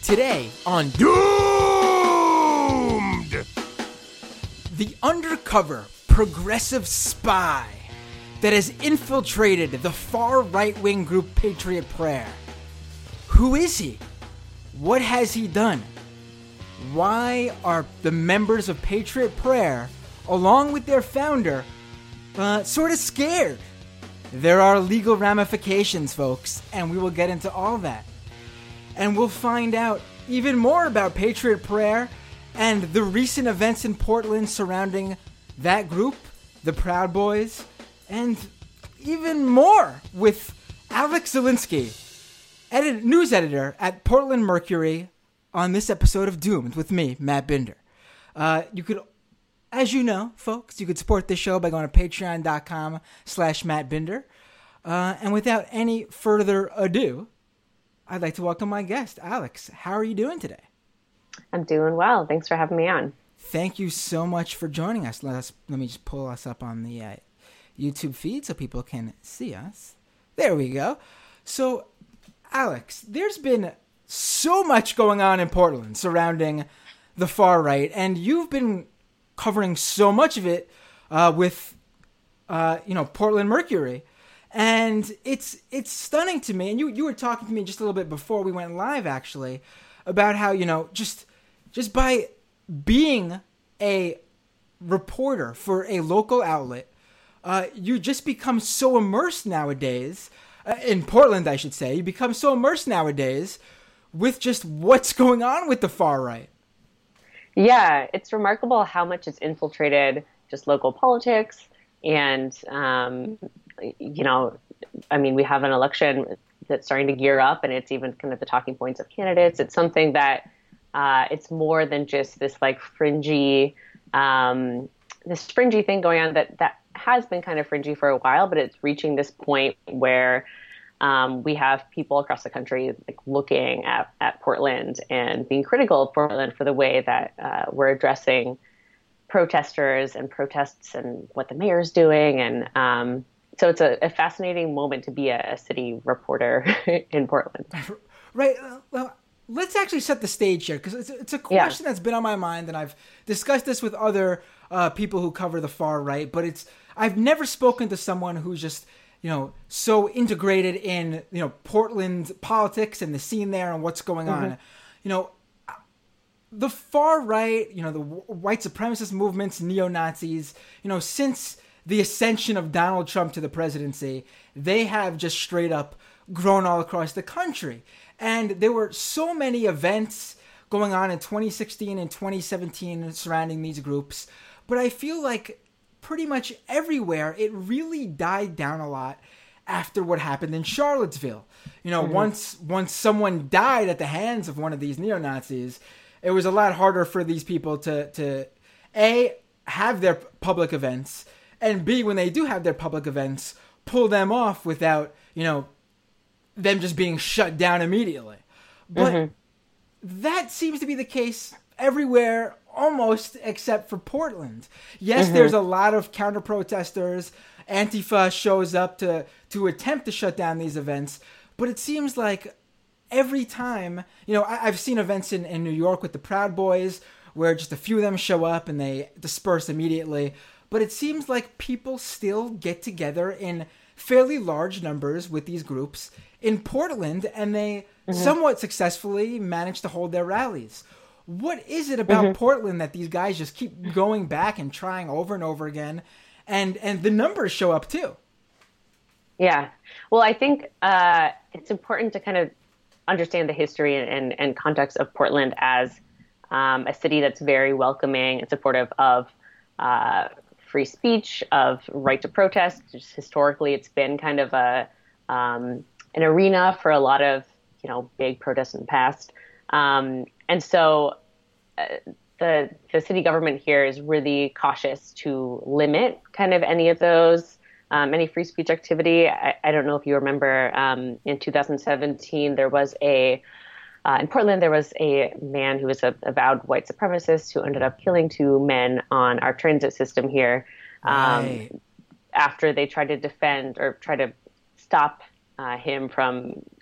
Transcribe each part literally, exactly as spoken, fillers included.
Today on Doomed! The undercover progressive spy that has infiltrated the far right-wing group Patriot Prayer. Who is he? What has he done? Why are the members of Patriot Prayer, along with their founder, uh, sort of scared? There are legal ramifications, folks, and we will get into all that. And we'll find out even more about Patriot Prayer and the recent events in Portland surrounding that group, the Proud Boys, and even more with Alex Zielinski, edit- news editor at Portland Mercury, on this episode of Doomed with me, Matt Binder. Uh, you could, as you know, folks, you could support this show by going to patreon.com slash Matt Binder. Uh, and without any further ado, I'd like to welcome my guest, Alex. How are you doing today? I'm doing well. Thanks for having me on. Thank you so much for joining us. Let us let me just pull us up on the uh, YouTube feed so people can see us. There we go. So, Alex, there's been so much going on in Portland surrounding the far right, and you've been covering so much of it uh, with, uh, you know, Portland Mercury. And it's it's stunning to me, and you, you were talking to me just a little bit before we went live, actually, about how, you know, just just by being a reporter for a local outlet, uh, you just become so immersed nowadays, uh, in Portland, I should say, you become so immersed nowadays with just what's going on with the far right. Yeah, it's remarkable how much it's infiltrated just local politics. And, um, you know, I mean, we have an election that's starting to gear up, and it's even kind of the talking points of candidates. It's something that uh, it's more than just this like fringy, um, this fringy thing going on that, that has been kind of fringy for a while, but it's reaching this point where um, we have people across the country like looking at, at Portland and being critical of Portland for the way that uh, we're addressing protesters and protests and what the mayor's doing. And um, so it's a, a fascinating moment to be a, a city reporter in Portland. Right. Uh, well, let's actually set the stage here, because it's, it's a question yeah. that's been on my mind, and I've discussed this with other uh, people who cover the far right, but it's I've never spoken to someone who's just, you know, so integrated in, you know, Portland politics and the scene there and what's going mm-hmm. on. You know, the far right, you know, the white supremacist movements, neo-Nazis, you know, since the ascension of Donald Trump to the presidency, they have just straight up grown all across the country. And there were so many events going on in twenty sixteen and twenty seventeen surrounding these groups. But I feel like pretty much everywhere it really died down a lot after what happened in Charlottesville. You know, mm-hmm. once once someone died at the hands of one of these neo-Nazis, it was a lot harder for these people to, to, A, have their public events, and B, when they do have their public events, pull them off without, you know, them just being shut down immediately. But mm-hmm. that seems to be the case everywhere, almost except for Portland. Yes, mm-hmm. there's a lot of counter-protesters. Antifa shows up to, to attempt to shut down these events, but it seems like every time, you know, I, I've seen events in, in New York with the Proud Boys where just a few of them show up and they disperse immediately. But it seems like people still get together in fairly large numbers with these groups in Portland, and they mm-hmm. somewhat successfully manage to hold their rallies. What is it about mm-hmm. Portland that these guys just keep going back and trying over and over again, and, and the numbers show up too? Yeah. Well, I think uh, it's important to kind of understand the history and, and, and context of Portland as um, a city that's very welcoming and supportive of uh, free speech, of right to protest. Just historically, it's been kind of a um, an arena for a lot of, you know, big protests in the past. Um, and so uh, the the city government here is really cautious to limit kind of any of those Um, any free speech activity. I, I don't know if you remember, um, in two thousand seventeen, there was a, uh, in Portland, there was a man who was a avowed white supremacist who ended up killing two men on our transit system here um, right. after they tried to defend or try to stop uh, him from like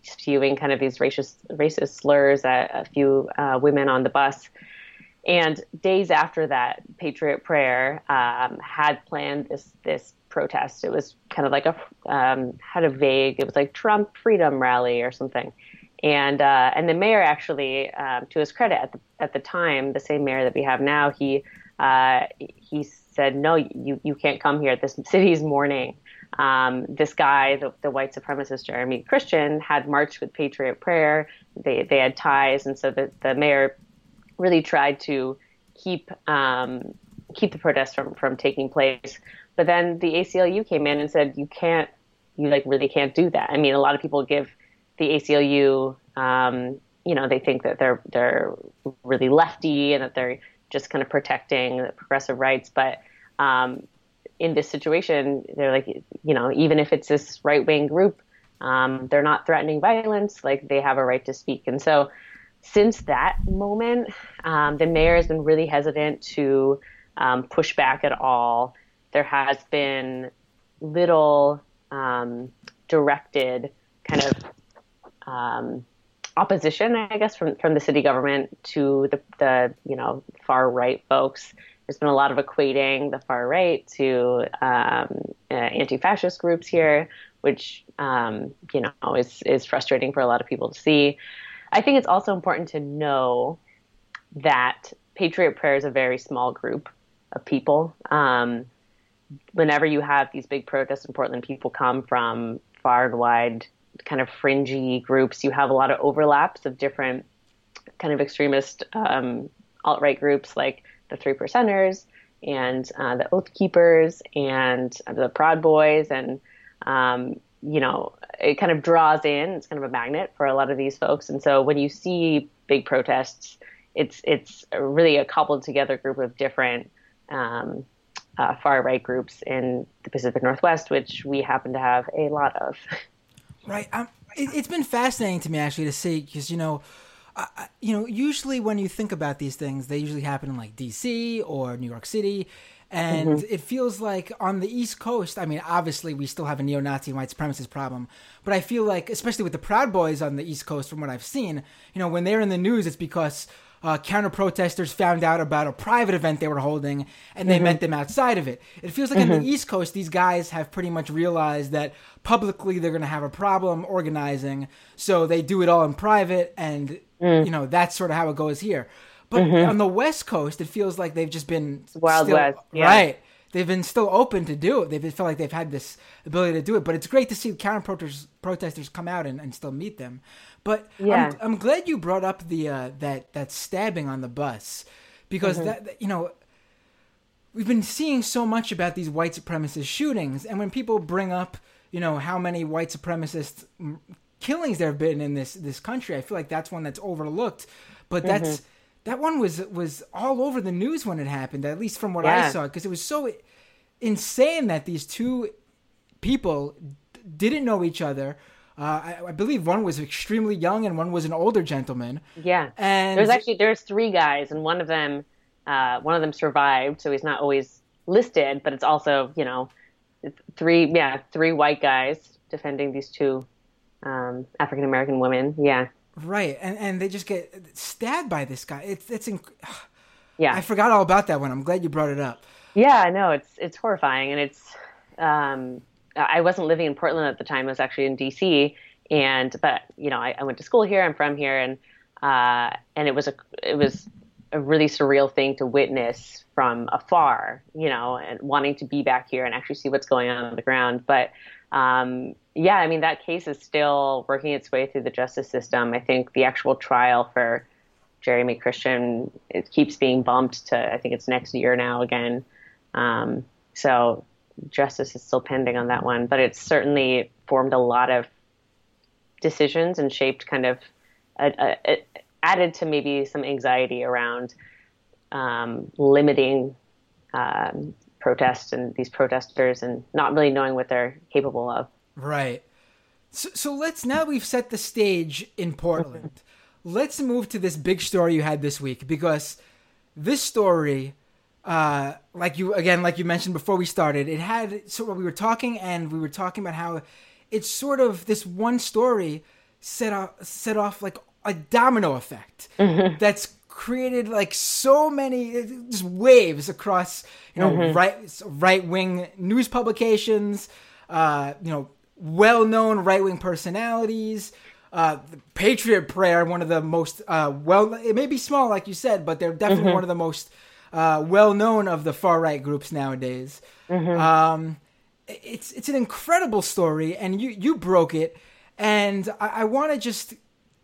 spewing kind of these racist racist slurs at a few uh, women on the bus. And days after that, Patriot Prayer um, had planned this this protest. It was kind of like a um, had a vague. It was like Trump Freedom Rally or something. And uh, and the mayor actually, um, to his credit, at the at the time, the same mayor that we have now, he uh, he said, no, you you can't come here. This city's mourning. Um, this guy, the, the white supremacist Jeremy Christian, had marched with Patriot Prayer. They they had ties, and so the the mayor really tried to keep um, keep the protests from, from taking place. But then the A C L U came in and said, you can't, you like really can't do that. I mean, a lot of people give the A C L U, um, you know, they think that they're they're really lefty and that they're just kind of protecting the progressive rights. But um, in this situation, they're like, you know, even if it's this right wing group, um, they're not threatening violence. Like they have a right to speak. And so since that moment, um, the mayor has been really hesitant to um, push back at all. There has been little um, directed kind of um, opposition, I guess, from, from the city government to the, the, you know, far right folks. There's been a lot of equating the far right to um, uh, anti-fascist groups here, which, um, you know, is, is frustrating for a lot of people to see. I think it's also important to know that Patriot Prayer is a very small group of people. Um, whenever you have these big protests in Portland, people come from far and wide kind of fringy groups. You have a lot of overlaps of different kind of extremist um, alt-right groups like the Three Percenters and uh, the Oath Keepers and the Proud Boys. And, um, you know, it kind of draws in, it's kind of a magnet for a lot of these folks. And so when you see big protests, it's it's really a cobbled together group of different um, uh, far right groups in the Pacific Northwest, which we happen to have a lot of. Right. Um, it, it's been fascinating to me actually to see, because, you know, uh, you know, usually when you think about these things, they usually happen in like D C or New York City. And mm-hmm. it feels like on the East Coast, I mean, obviously we still have a neo-Nazi and white supremacist problem, but I feel like, especially with the Proud Boys on the East Coast, from what I've seen, you know, when they're in the news, it's because uh, counter-protesters found out about a private event they were holding, and they mm-hmm. met them outside of it. It feels like mm-hmm. on the East Coast, these guys have pretty much realized that publicly they're going to have a problem organizing, so they do it all in private, and, mm. you know, that's sort of how it goes here. But mm-hmm. on the West Coast, it feels like they've just been Wild still, West, yeah. right. They've been still open to do it. They feel like they've had this ability to do it. But it's great to see counter protesters protesters come out and, and still meet them. But yeah. I'm, I'm glad you brought up the uh, that that stabbing on the bus, because mm-hmm. that you know we've been seeing so much about these white supremacist shootings, and when people bring up you know how many white supremacist killings there have been in this this country, I feel like that's one that's overlooked. But that's mm-hmm. That one was was all over the news when it happened, at least from what yeah. I saw, because it was so insane that these two people d- didn't know each other. Uh, I, I believe one was extremely young and one was an older gentleman. Yeah, and there's actually there's three guys, and one of them uh, one of them survived, so he's not always listed, but it's also you know three yeah three white guys defending these two um, African American women. Yeah. Right, and and they just get stabbed by this guy. It's it's inc- yeah. I forgot all about that one. I'm glad you brought it up. Yeah, no, it's it's horrifying, and it's um, I wasn't living in Portland at the time. I was actually in D C, and but you know I, I went to school here. I'm from here, and uh, and it was a it was a really surreal thing to witness from afar. You know, and wanting to be back here and actually see what's going on on the ground, but. Um, yeah, I mean, that case is still working its way through the justice system. I think the actual trial for Jeremy Christian, it keeps being bumped to, I think it's next year now again. Um, so justice is still pending on that one, but it's certainly formed a lot of decisions and shaped kind of, a, a, a, added to maybe some anxiety around um, limiting um protests and these protesters and not really knowing what they're capable of. Right. So, so let's, now that we've set the stage in Portland, let's move to this big story you had this week, because this story, uh, like you, again, like you mentioned before we started, it had, so we were talking and we were talking about how it's sort of this one story set off set off like a domino effect mm-hmm. that's created like so many just waves across, you know, mm-hmm. right right wing news publications, uh, you know, well known right wing personalities. Uh, Patriot Prayer, one of the most uh, well, it may be small, like you said, but they're definitely mm-hmm. one of the most uh, well known of the far right groups nowadays. Mm-hmm. Um, it's it's an incredible story, and you you broke it, and I, I want to just.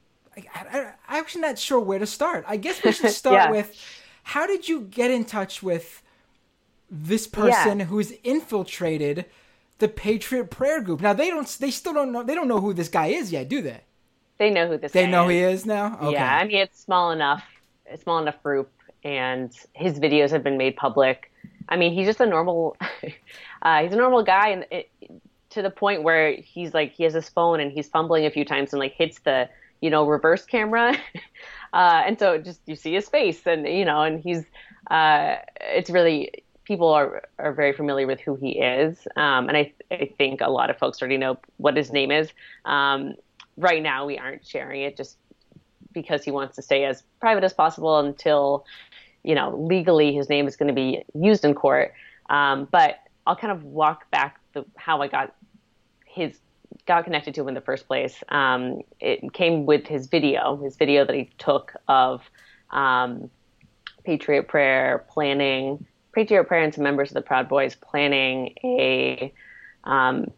I, I, I'm actually not sure where to start. I guess we should start yeah. with, how did you get in touch with this person yeah. who's infiltrated the Patriot Prayer group? Now they don't, they still don't know, they don't know who this guy is yet, do they? They know who this they guy know is. he is now? Okay. Yeah, I mean, it's small enough, a small enough group, and his videos have been made public. I mean, he's just a normal, uh, he's a normal guy, and it, to the point where he's like, he has his phone and he's fumbling a few times and like hits the, you know, reverse camera. uh, and so just, you see his face and, you know, and he's, uh, it's really, people are, are very familiar with who he is. Um, and I, I think a lot of folks already know what his name is. Um, right now we aren't sharing it just because he wants to stay as private as possible until, you know, legally his name is going to be used in court. Um, but I'll kind of walk back the, how I got his got connected to him in the first place. Um, it came with his video, his video that he took of um, Patriot Prayer planning, Patriot Prayer and some members of the Proud Boys planning a, um,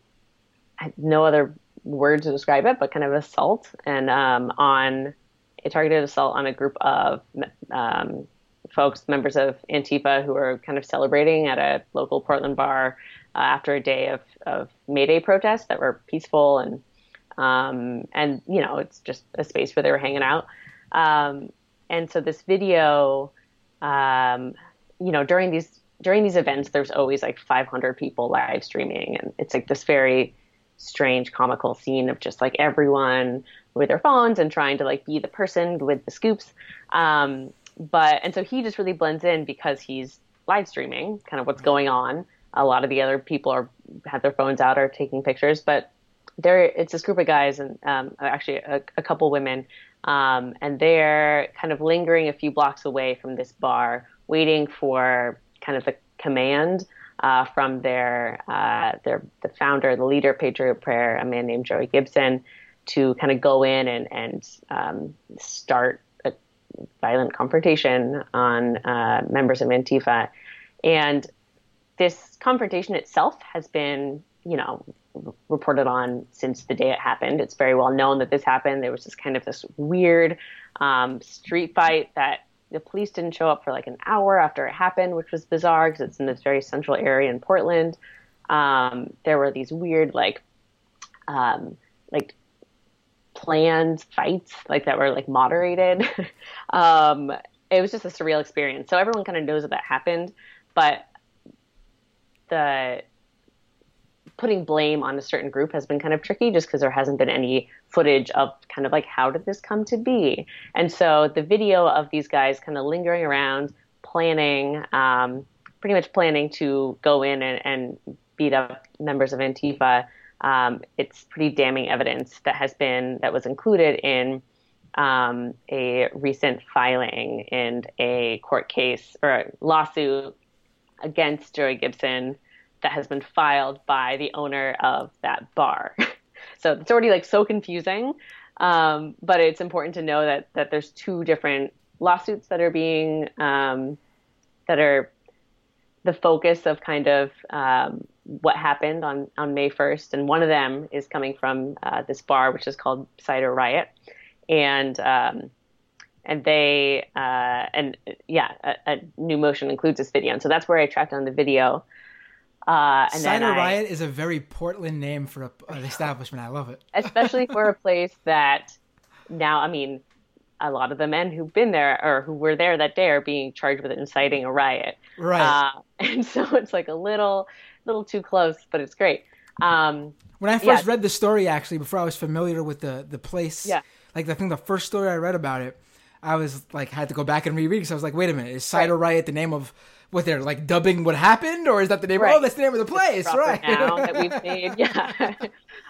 no other word to describe it, but kind of assault and um, on a targeted assault on a group of um, folks, members of Antifa, who were kind of celebrating at a local Portland bar Uh, after a day of, of May Day protests that were peaceful and, um, and, you know, it's just a space where they were hanging out. Um, and so this video, um, you know, during these, during these events, there's always like five hundred people live streaming. And it's like this very strange, comical scene of just like everyone with their phones and trying to like be the person with the scoops. Um, but, and so he just really blends in because he's live streaming kind of what's going on. A lot of the other people are have their phones out or taking pictures, but there it's this group of guys and um, actually a, a couple women, um, and they're kind of lingering a few blocks away from this bar, waiting for kind of the command uh, from their uh, their the founder, the leader of Patriot Prayer, a man named Joey Gibson, to kind of go in and and um, start a violent confrontation on uh, members of Antifa, and this confrontation itself has been, you know, reported on since the day it happened. It's very well known that this happened. There was this kind of this weird um, street fight that the police didn't show up for like an hour after it happened, which was bizarre because it's in this very central area in Portland. Um, there were these weird, like, um, like planned fights, like that were like moderated. um, it was just a surreal experience. So everyone kind of knows that that happened, but the putting blame on a certain group has been kind of tricky just because there hasn't been any footage of kind of like, how did this come to be? And so the video of these guys kind of lingering around, planning, um, pretty much planning to go in and, and beat up members of Antifa. Um, it's pretty damning evidence that has been, that was included in um, a recent filing in a court case or a lawsuit against Joey Gibson that has been filed by the owner of that bar. So it's already like so confusing. Um, but it's important to know that, that there's two different lawsuits that are being, um, that are the focus of kind of, um, what happened on, on May first. And one of them is coming from, uh, this bar, which is called Cider Riot. And, um, And they, uh, and yeah, a, a New Motion includes this video. And so that's where I tracked down the video. Uh, and Cider then I, Riot is a very Portland name for a, an establishment. I love it. Especially for a place that now, I mean, a lot of the men who've been there or who were there that day are being charged with inciting a riot. Right. Uh, and so it's like a little, little too close, but it's great. Um, when I first yeah. read the story, actually, before I was familiar with the, the place, yeah. like I think the first story I read about it, I was like, had to go back and reread because I was like, wait a minute, is Cider right. Riot the name of what they're like dubbing what happened, or is that the name? Right. Of, oh, that's the name of the place, right? Now that we've made, yeah.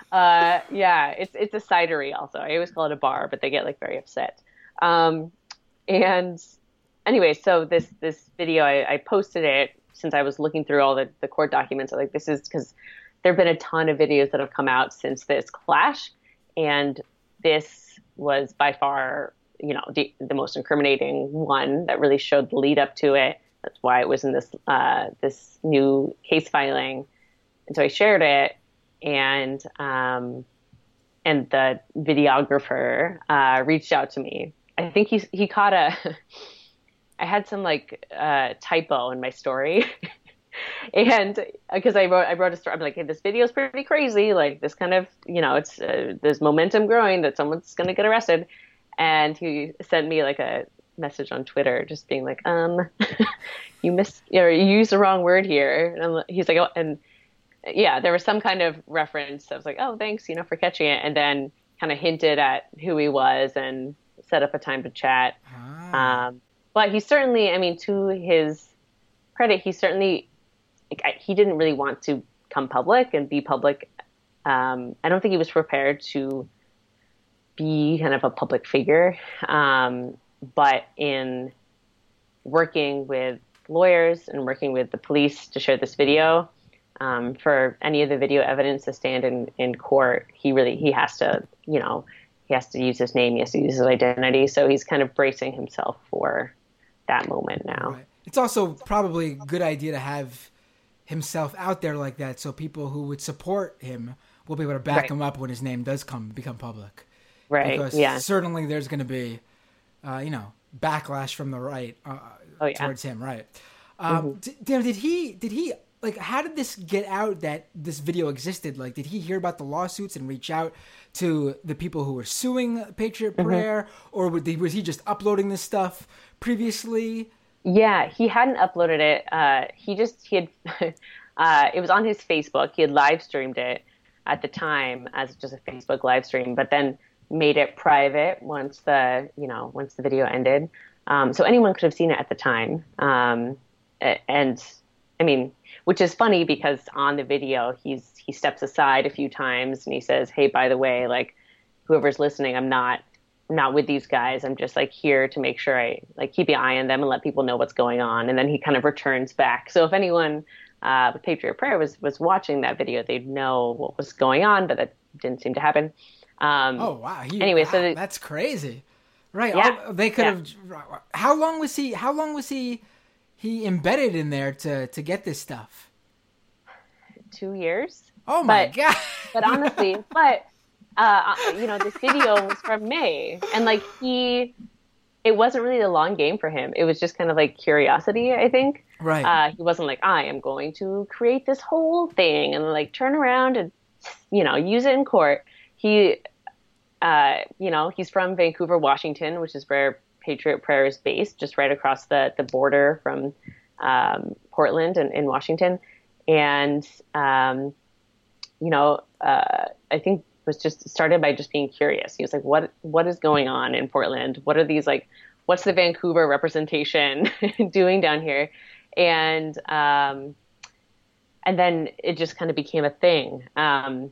uh, yeah, it's it's a cidery also. I always call it a bar, but they get like very upset. Um, and anyway, so this this video, I, I posted it since I was looking through all the, the court documents. I'm like, this is because there have been a ton of videos that have come out since this clash, and this was by far, you know, the the most incriminating one that really showed the lead up to it. That's why it was in this uh, this new case filing, and so I shared it, and um, and the videographer uh, reached out to me. I think he he caught a. I had some like uh, typo in my story, and because I wrote I wrote a story, I'm like, hey, this video is pretty crazy. Like this kind of, you know, it's uh, there's momentum growing that someone's gonna get arrested, and he sent me like a message on Twitter, just being like, um, you missed, or you used the wrong word here. And I'm, he's like, oh, and yeah, there was some kind of reference. I was like, oh, thanks, you know, for catching it, and then kind of hinted at who he was and set up a time to chat. Ah. Um, but he certainly, I mean, to his credit, he certainly, like, he didn't really want to come public and be public. Um, I don't think he was prepared to be kind of a public figure. Um, but in working with lawyers and working with the police to share this video, um, for any of the video evidence to stand in, in court, he really, he has to, you know, he has to use his name, he has to use his identity. So he's kind of bracing himself for that moment now. Right. It's also probably a good idea to have himself out there like that, so people who would support him will be able to back right. him up when his name does come become public. Right. Because yeah. certainly there's going to be, uh, you know, backlash from the right uh, oh, yeah. towards him. Right. Um, mm-hmm. d- did, did he? Did he? Like, how did this get out that this video existed? Like, did he hear about the lawsuits and reach out to the people who were suing Patriot mm-hmm. Prayer, or was he just uploading this stuff previously? Yeah, he hadn't uploaded it. Uh, he just he had uh, it was on his Facebook. He had live streamed it at the time as just a Facebook live stream, but then made it private once the you know once the video ended. Um, so anyone could have seen it at the time. Um, and I mean, which is funny because on the video he's he steps aside a few times and he says, "Hey, by the way, like whoever's listening, I'm not I'm not with these guys. I'm just like here to make sure I like keep an eye on them and let people know what's going on." And then he kind of returns back. So if anyone uh, with Patriot Prayer was was watching that video, they'd know what was going on, but that didn't seem to happen. Um, oh wow! He, anyway, wow, so the, that's crazy, right? Yeah, All, they could yeah. have. How long was he? How long was he? He embedded in there to to get this stuff. Two years. Oh my but, god! But honestly, but uh, you know, this video was from May, and like he, it wasn't really a long game for him. It was just kind of like curiosity, I think. Right. Uh, he wasn't like, I am going to create this whole thing and like turn around and you know use it in court. He, uh, you know, he's from Vancouver, Washington, which is where Patriot Prayer is based, just right across the, the border from um, Portland and in Washington. And, um, you know, uh, I think was just started by just being curious. He was like, what, what is going on in Portland? What are these like, what's the Vancouver representation doing down here? And, um, and then it just kind of became a thing. Um,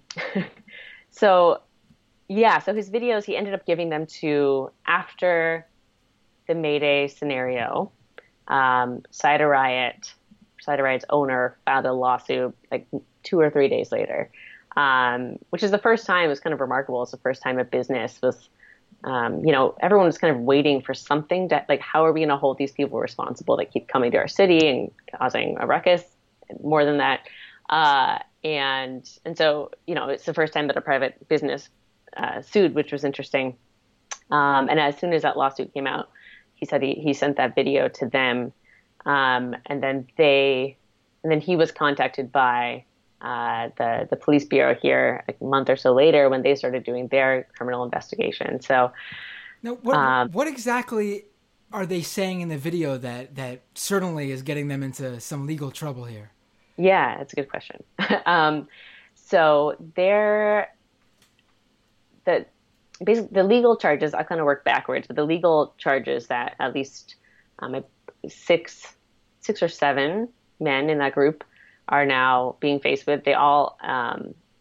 so yeah, so his videos, he ended up giving them to after the May Day scenario. Um, Cider Riot, Cider Riot's owner filed a lawsuit like two or three days later, um, which is the first time. It was kind of remarkable. It's the first time a business was, um, you know, everyone was kind of waiting for something to, like, how are we going to hold these people responsible that keep coming to our city and causing a ruckus? More than that. Uh, and, and so, you know, it's the first time that a private business uh, sued, which was interesting. Um, and as soon as that lawsuit came out, he said he, he sent that video to them. Um, and then they, and then he was contacted by uh, the, the police bureau here like a month or so later when they started doing their criminal investigation. So now, what, um, what exactly are they saying in the video that, that certainly is getting them into some legal trouble here? Yeah, that's a good question. um, so they're, the, basically the legal charges, I kind of work backwards, but the legal charges that at least um, six, six or seven men in that group are now being faced with, they all um,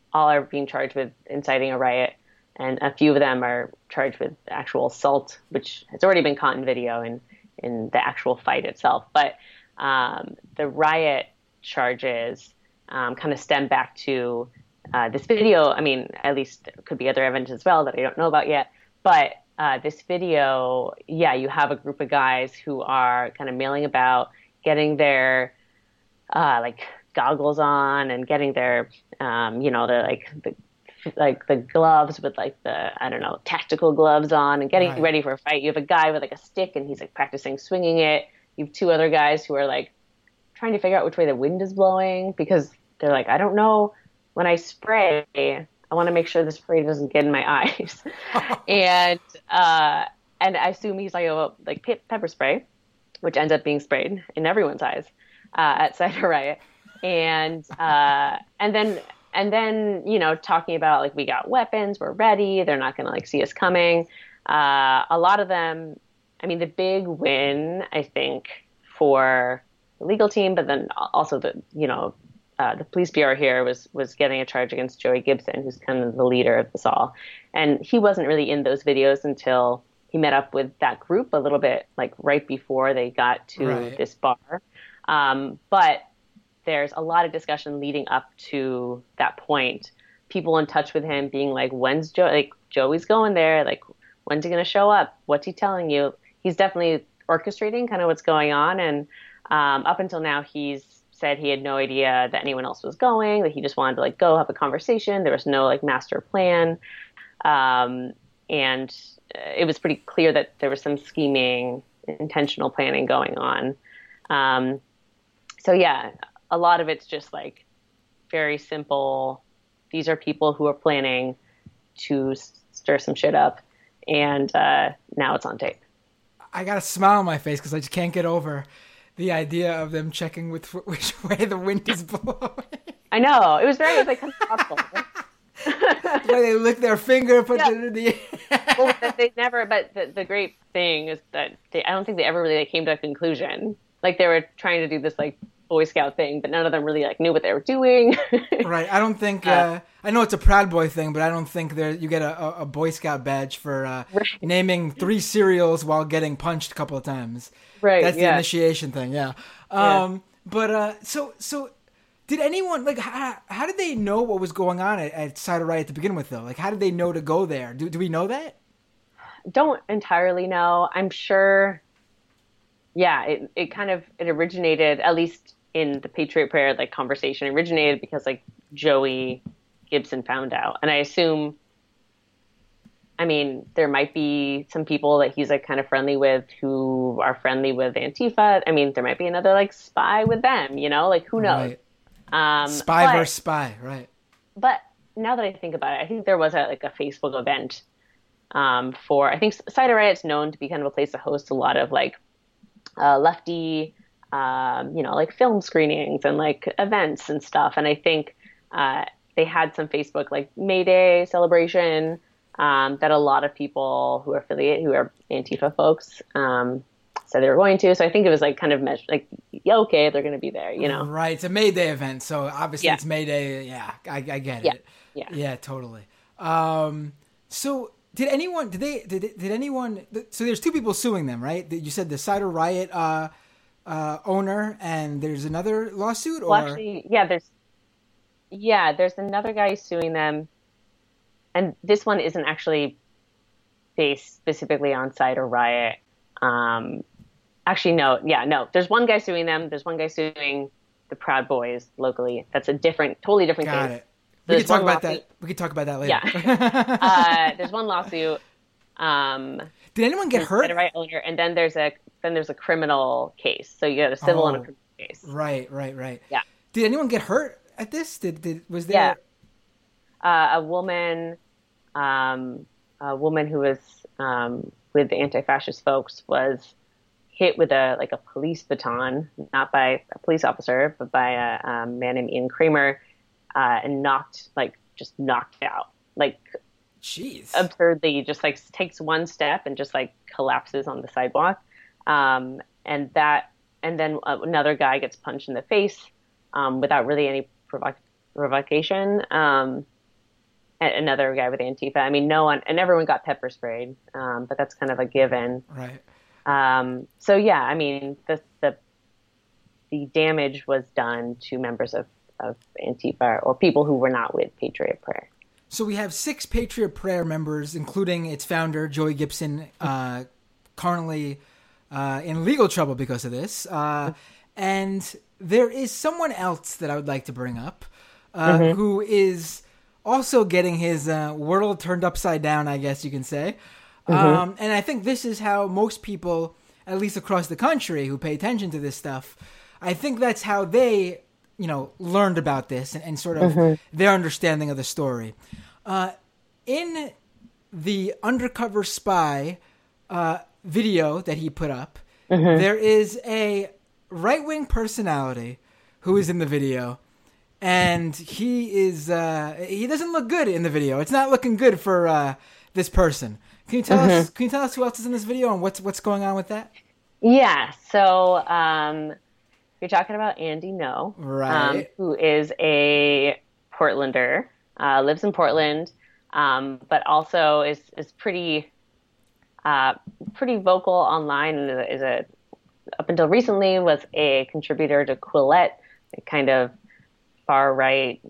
all are being charged with inciting a riot, and a few of them are charged with actual assault, which has already been caught in video in in the actual fight itself. But um, the riot charges um, kind of stem back to uh, this video. I mean, at least there could be other evidence as well that I don't know about yet. But uh, this video, yeah, you have a group of guys who are kind of milling about, getting their uh, like goggles on and getting their, um, you know, the like the like the gloves with like the, I don't know, tactical gloves on and getting Right. ready for a fight. You have a guy with like a stick and he's like practicing swinging it. You have two other guys who are like trying to figure out which way the wind is blowing because they're like, I don't know, when I spray, I want to make sure the spray doesn't get in my eyes. and uh, and I assume he's like, oh, like pe- pepper spray, which ends up being sprayed in everyone's eyes uh, at Cider Riot. And uh, and then and then you know talking about like we got weapons, we're ready, they're not going to like see us coming. Uh, a lot of them, I mean, the big win I think for the legal team, but then also the you know uh, the police bureau here was was getting a charge against Joey Gibson, who's kind of the leader of this all, and he wasn't really in those videos until he met up with that group a little bit like right before they got to Right. this bar, um, but. There's a lot of discussion leading up to that point. People in touch with him being like, when's Joe, like Joey's going there? Like, when's he going to show up? What's he telling you? He's definitely orchestrating kind of what's going on. And um, up until now, he's said he had no idea that anyone else was going, that he just wanted to like go have a conversation. There was no like master plan. Um, and it was pretty clear that there was some scheming, intentional planning going on. Um, so yeah, a lot of it's just like very simple. These are people who are planning to stir some shit up, and uh, now it's on tape. I got a smile on my face because I just can't get over the idea of them checking with which way the wind is blowing. I know, it was very, it was like kind of thoughtful. Where they lick their finger, put Yeah. it in the Well, they never. But the, the great thing is that they, I don't think they ever really like, came to a conclusion. Like they were trying to do this like Boy Scout thing, but none of them really like knew what they were doing. Right. I don't think. Uh, uh, I know it's a Proud Boy thing, but I don't think there you get a, a, a Boy Scout badge for uh, right. naming three cereals while getting punched a couple of times. Right. That's the yeah. initiation thing. Yeah. Um, yeah. But uh, so so, did anyone like how, how did they know what was going on at, at Cider Riot to begin with though? Like how did they know to go there? Do do we know that? Don't entirely know. I'm sure. Yeah. It it kind of it originated at least. In the Patriot Prayer like conversation originated because like Joey Gibson found out, and I assume, I mean, there might be some people that he's like kind of friendly with who are friendly with Antifa. I mean, there might be another like spy with them, you know, like who knows? Right. Um, spy but, versus spy, right? But now that I think about it, I think there was a, like a Facebook event um, for I think Cider Riot's known to be kind of a place to host a lot of like uh, lefty. Um, you know, like film screenings and like events and stuff. And I think uh, they had some Facebook like May Day celebration um, that a lot of people who are affiliated, who are Antifa folks, um, said they were going to. So I think it was like kind of measured, like, yeah, okay, they're going to be there, you know? Right. It's a May Day event. So obviously yeah. it's May Day. Yeah, I, I get yeah. it. Yeah. Yeah, totally. Um, so did anyone, did they, did, did anyone, so there's two people suing them, right? You said the Cider Riot, uh, Uh, owner, and there's another lawsuit, or well, actually, yeah, there's yeah, there's another guy suing them, and this one isn't actually based specifically on Cider Riot. Um, actually, no, yeah, no, there's one guy suing them. There's one guy suing the Proud Boys locally. That's a different, totally different Got case. it. We can talk about lawsuit. that. We can talk about that later. Yeah, uh, there's one lawsuit. Um, Did anyone get hurt? Cider Riot owner, and then there's a then there's a criminal case. So you got a civil oh, and a criminal case. Right, right, right. Yeah. Did anyone get hurt at this? Did did was there? Yeah. Uh, a woman, um, a woman who was um, with the anti-fascist folks was hit with a like a police baton, not by a police officer, but by a, a man named Ian Kramer, uh, and knocked like just knocked out, like. Jeez. Absurdly, just like takes one step and just like collapses on the sidewalk. Um, and that, and then uh, another guy gets punched in the face um, without really any provoc- provocation. Um, another guy with Antifa. I mean, no one, and everyone got pepper sprayed, um, but that's kind of a given. Right. Um, so yeah, I mean, the the the damage was done to members of of Antifa or people who were not with Patriot Prayer. So we have six Patriot Prayer members, including its founder, Joey Gibson, uh, currently uh, in legal trouble because of this. Uh, and there is someone else that I would like to bring up uh, mm-hmm. who is also getting his uh, world turned upside down, I guess you can say. Mm-hmm. Um, and I think this is how most people, at least across the country, who pay attention to this stuff, I think that's how they, you know, learned about this and, and sort of mm-hmm. their understanding of the story. Uh, in the Undercover Spy uh, video that he put up, mm-hmm. there is a right-wing personality who is in the video, and he is uh, he doesn't look good in the video. It's not looking good for uh, this person. Can you tell mm-hmm. us? Can you tell us who else is in this video and what's what's going on with that? Yeah. So um, you're talking about Andy Ngo, right? Um, who is a Portlander, uh, lives in Portland, um, but also is is pretty uh, pretty vocal online, and is a up until recently was a contributor to Quillette, a kind of far right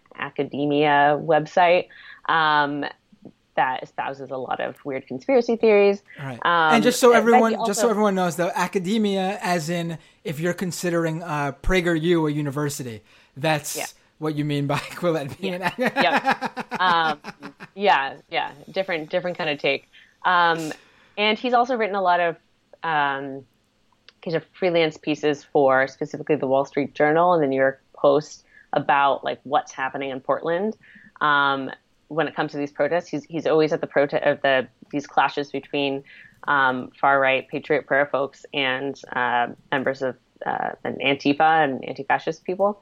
academia website. Um, that espouses a lot of weird conspiracy theories. Right. Um, and just so everyone, also, just so everyone knows, though, academia, as in if you're considering uh, PragerU a university, that's yeah. what you mean by Quillette being. Yeah. yep. um, yeah, yeah, different, different kind of take. Um, and he's also written a lot of um, kind of freelance pieces for specifically the Wall Street Journal and the New York Post about like what's happening in Portland. Um, when it comes to these protests, he's he's always at the protest of the these clashes between um, far right Patriot Prayer folks and uh, members of uh, an Antifa and anti-fascist people,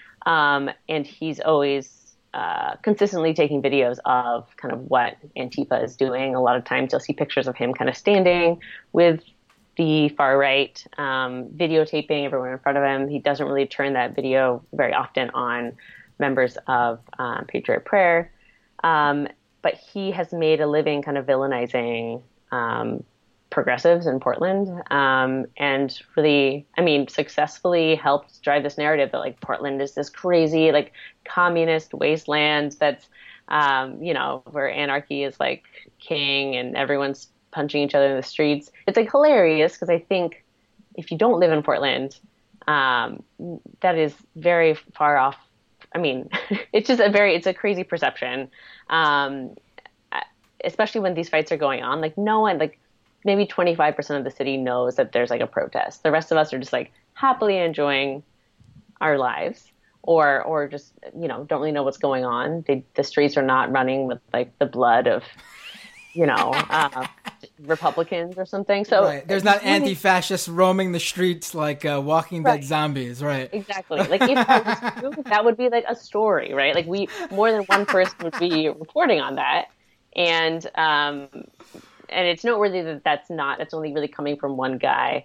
um, and he's always uh, consistently taking videos of kind of what Antifa is doing. A lot of times, you'll see pictures of him kind of standing with the far right, um, videotaping everyone in front of him. He doesn't really turn that video very often on members of um, Patriot Prayer. Um, but he has made a living kind of villainizing um, progressives in Portland, um, and really, I mean, successfully helped drive this narrative that like Portland is this crazy, like communist wasteland that's, um, you know, where anarchy is like king and everyone's punching each other in the streets. It's like hilarious because I think if you don't live in Portland, um, that is very far off. I mean, it's just a very, it's a crazy perception, um, especially when these fights are going on. Like no one, like maybe twenty-five percent of the city knows that there's like a protest. The rest of us are just like happily enjoying our lives or, or just, you know, don't really know what's going on. They, the streets are not running with like the blood of, you know, uh, Republicans or something. So right. There's not really anti-fascists roaming the streets like uh, Walking Dead right. zombies, right? Exactly. Like if that was true, that would be like a story, right? Like we, more than one person would be reporting on that, and um, and it's noteworthy that that's not. It's only really coming from one guy,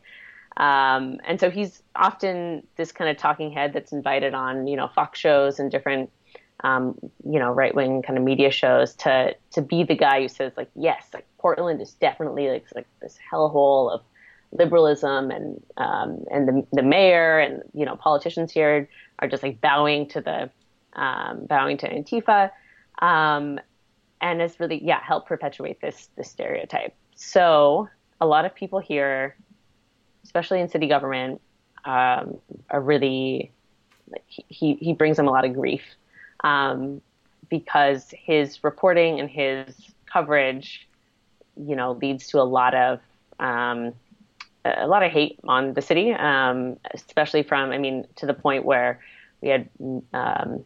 um, and so he's often this kind of talking head that's invited on, you know, Fox shows and different. Um, you know, right-wing kind of media shows to to be the guy who says like, yes, like Portland is definitely like like this hellhole of liberalism, and um, and the the mayor and you know politicians here are just like bowing to the um, bowing to Antifa, um, and it's really yeah helped perpetuate this this stereotype. So a lot of people here, especially in city government, um, are really like he he brings them a lot of grief. Um, because his reporting and his coverage, you know, leads to a lot of um, a lot of hate on the city, um, especially from, I mean, to the point where we had um,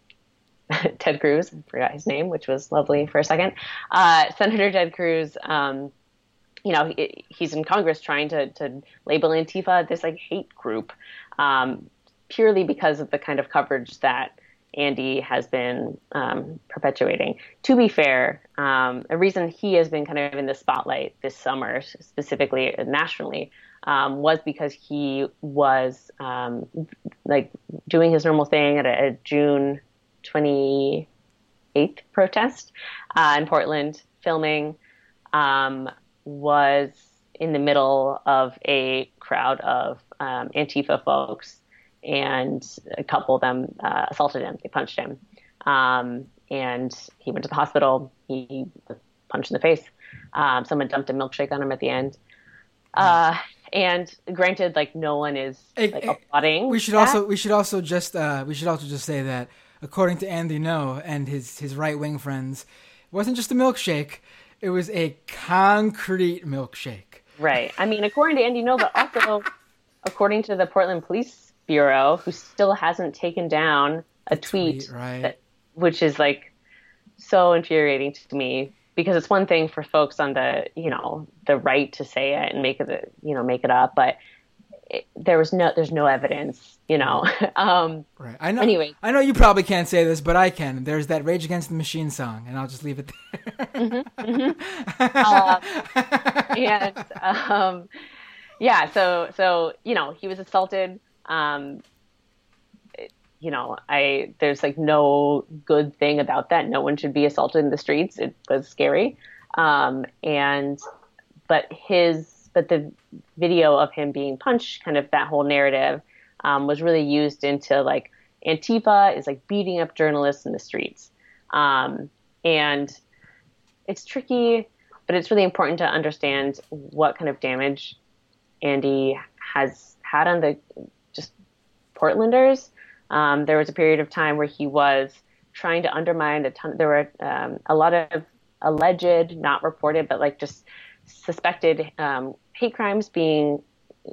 Ted Cruz, I forgot his name, which was lovely for a second, uh, Senator Ted Cruz. Um, you know, he, he's in Congress trying to, to label Antifa this like hate group, um, purely because of the kind of coverage that Andy has been um, perpetuating. To be fair, um, a reason he has been kind of in the spotlight this summer, specifically nationally, um, was because he was um, like doing his normal thing at a, a June twenty eighth protest uh, in Portland, filming, um, was in the middle of a crowd of um, Antifa folks, and a couple of them uh, assaulted him. They punched him. Um, and he went to the hospital. He was punched in the face. Um, someone dumped a milkshake on him at the end. Uh, and granted, like, no one is like, hey, applauding. We should that. also we should also just uh, we should also just say that according to Andy Ngo and his his right wing friends, it wasn't just a milkshake; it was a concrete milkshake. Right. I mean, according to Andy Ngo, but also according to the Portland Police Bureau, who still hasn't taken down a tweet, tweet right. that, which is like so infuriating to me. Because it's one thing for folks on the, you know, the right to say it and make it, you know, make it up, but it, there was no, there's no evidence, you know. um, right. I know. Anyway, I know you probably can't say this, but I can. There's that Rage Against the Machine song, and I'll just leave it there. mm-hmm, mm-hmm. uh, and um, yeah, so so you know, he was assaulted. Um, You know, I there's like no good thing about that. No one should be assaulted in the streets. It was scary. Um, and but his but the video of him being punched, kind of that whole narrative, um, was really used into like Antifa is like beating up journalists in the streets. Um, and it's tricky, but it's really important to understand what kind of damage Andy has had on the just Portlanders. Um, there was a period of time where he was trying to undermine a ton. There were um, a lot of alleged, not reported, but like just suspected um, hate crimes being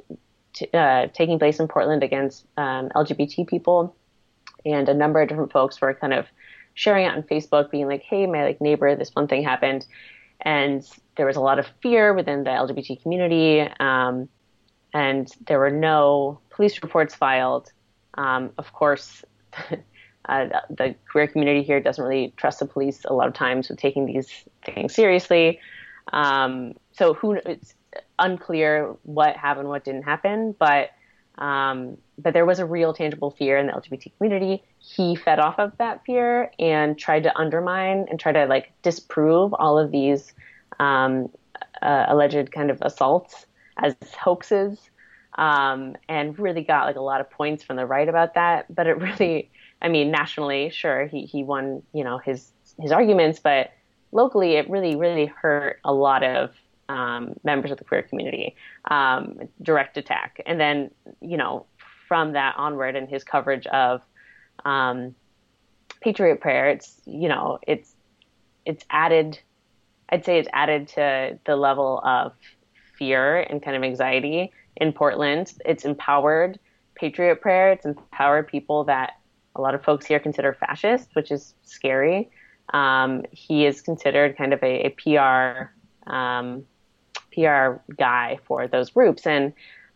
t- uh, taking place in Portland against um, L G B T people, and a number of different folks were kind of sharing it on Facebook, being like, "Hey, my like neighbor, this one thing happened," and there was a lot of fear within the L G B T community, um, and there were no police reports filed. Um, of course, uh, the queer community here doesn't really trust the police a lot of times with taking these things seriously. Um, so who it's unclear what happened, what didn't happen, but um, but there was a real tangible fear in the L G B T community. He fed off of that fear and tried to undermine and try to like disprove all of these um, uh, alleged kind of assaults as hoaxes. Um, and really got like a lot of points from the right about that. But it really, I mean, nationally, sure, he, he won, you know, his, his arguments, but locally it really, really hurt a lot of, um, members of the queer community, um, direct attack. And then, you know, from that onward and his coverage of, um, Patriot Prayer, it's, you know, it's, it's added, I'd say it's added to the level of fear and kind of anxiety in Portland. It's empowered Patriot Prayer. It's empowered people that a lot of folks here consider fascist, which is scary. Um, he is considered kind of a, a P R um, P R guy for those groups, and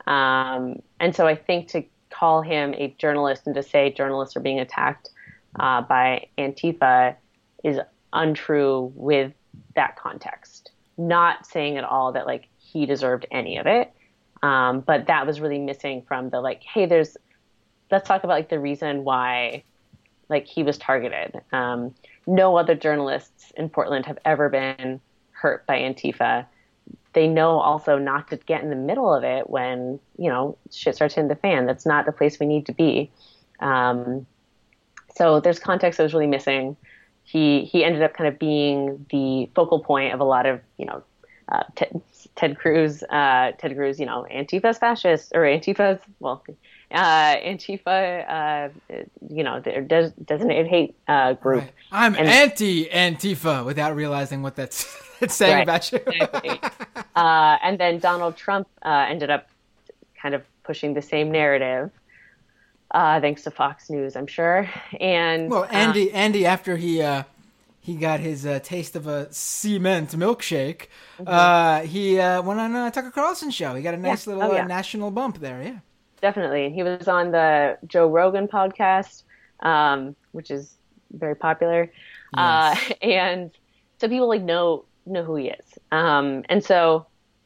um, and so I think to call him a journalist and to say journalists are being attacked uh, by Antifa is untrue with that context. Not saying at all that like he deserved any of it. Um, but that was really missing from the like, hey, there's, let's talk about like the reason why like he was targeted. Um, no other journalists in Portland have ever been hurt by Antifa. They know also not to get in the middle of it when, you know, shit starts hitting the fan. That's not the place we need to be. Um, so there's context that was really missing. He, he ended up kind of being the focal point of a lot of, you know, Uh, Ted, Ted Cruz, uh, Ted Cruz, you know, Antifa's fascist or Antifa's, well, uh, Antifa, uh, you know, des- designated hate uh, group. Right. I'm and, anti-Antifa without realizing what that's, that's saying right, about you. Exactly. uh, and then Donald Trump uh, ended up kind of pushing the same narrative, uh, thanks to Fox News, I'm sure. And well, Andy, uh, Andy, after he. Uh, He got his uh, taste of a cement milkshake. Mm-hmm. Uh, he uh, went on a Tucker Carlson show. He got a nice yeah. little oh, yeah. uh, national bump there, yeah. Definitely. He was on the Joe Rogan podcast, um, which is very popular. Yes. Uh, and so people like know know who he is. Um, and so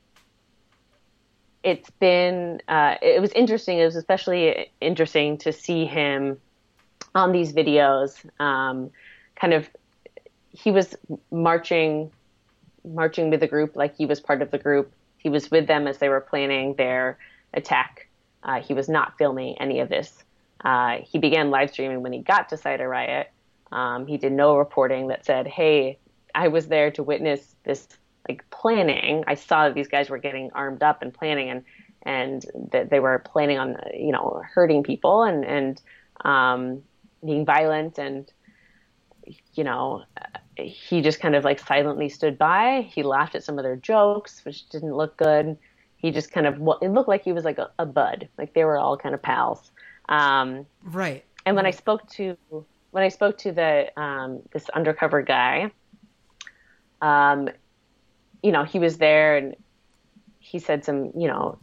it's been, uh, it was interesting. It was especially interesting to see him on these videos, um, kind of he was marching, marching with the group like he was part of the group. He was with them as they were planning their attack. Uh, he was not filming any of this. Uh, he began live streaming when he got to Cite a Riot. Um, he did no reporting that said, "Hey, I was there to witness this like planning. I saw that these guys were getting armed up and planning, and and that they were planning on you know hurting people and and um, being violent." And you know, he just kind of like silently stood by. He laughed at some of their jokes, which didn't look good. He just kind of, it looked like he was like a, a bud, like they were all kind of pals. Um, right. And when I spoke to, when I spoke to the, um, this undercover guy, um, you know, he was there and he said some, you know,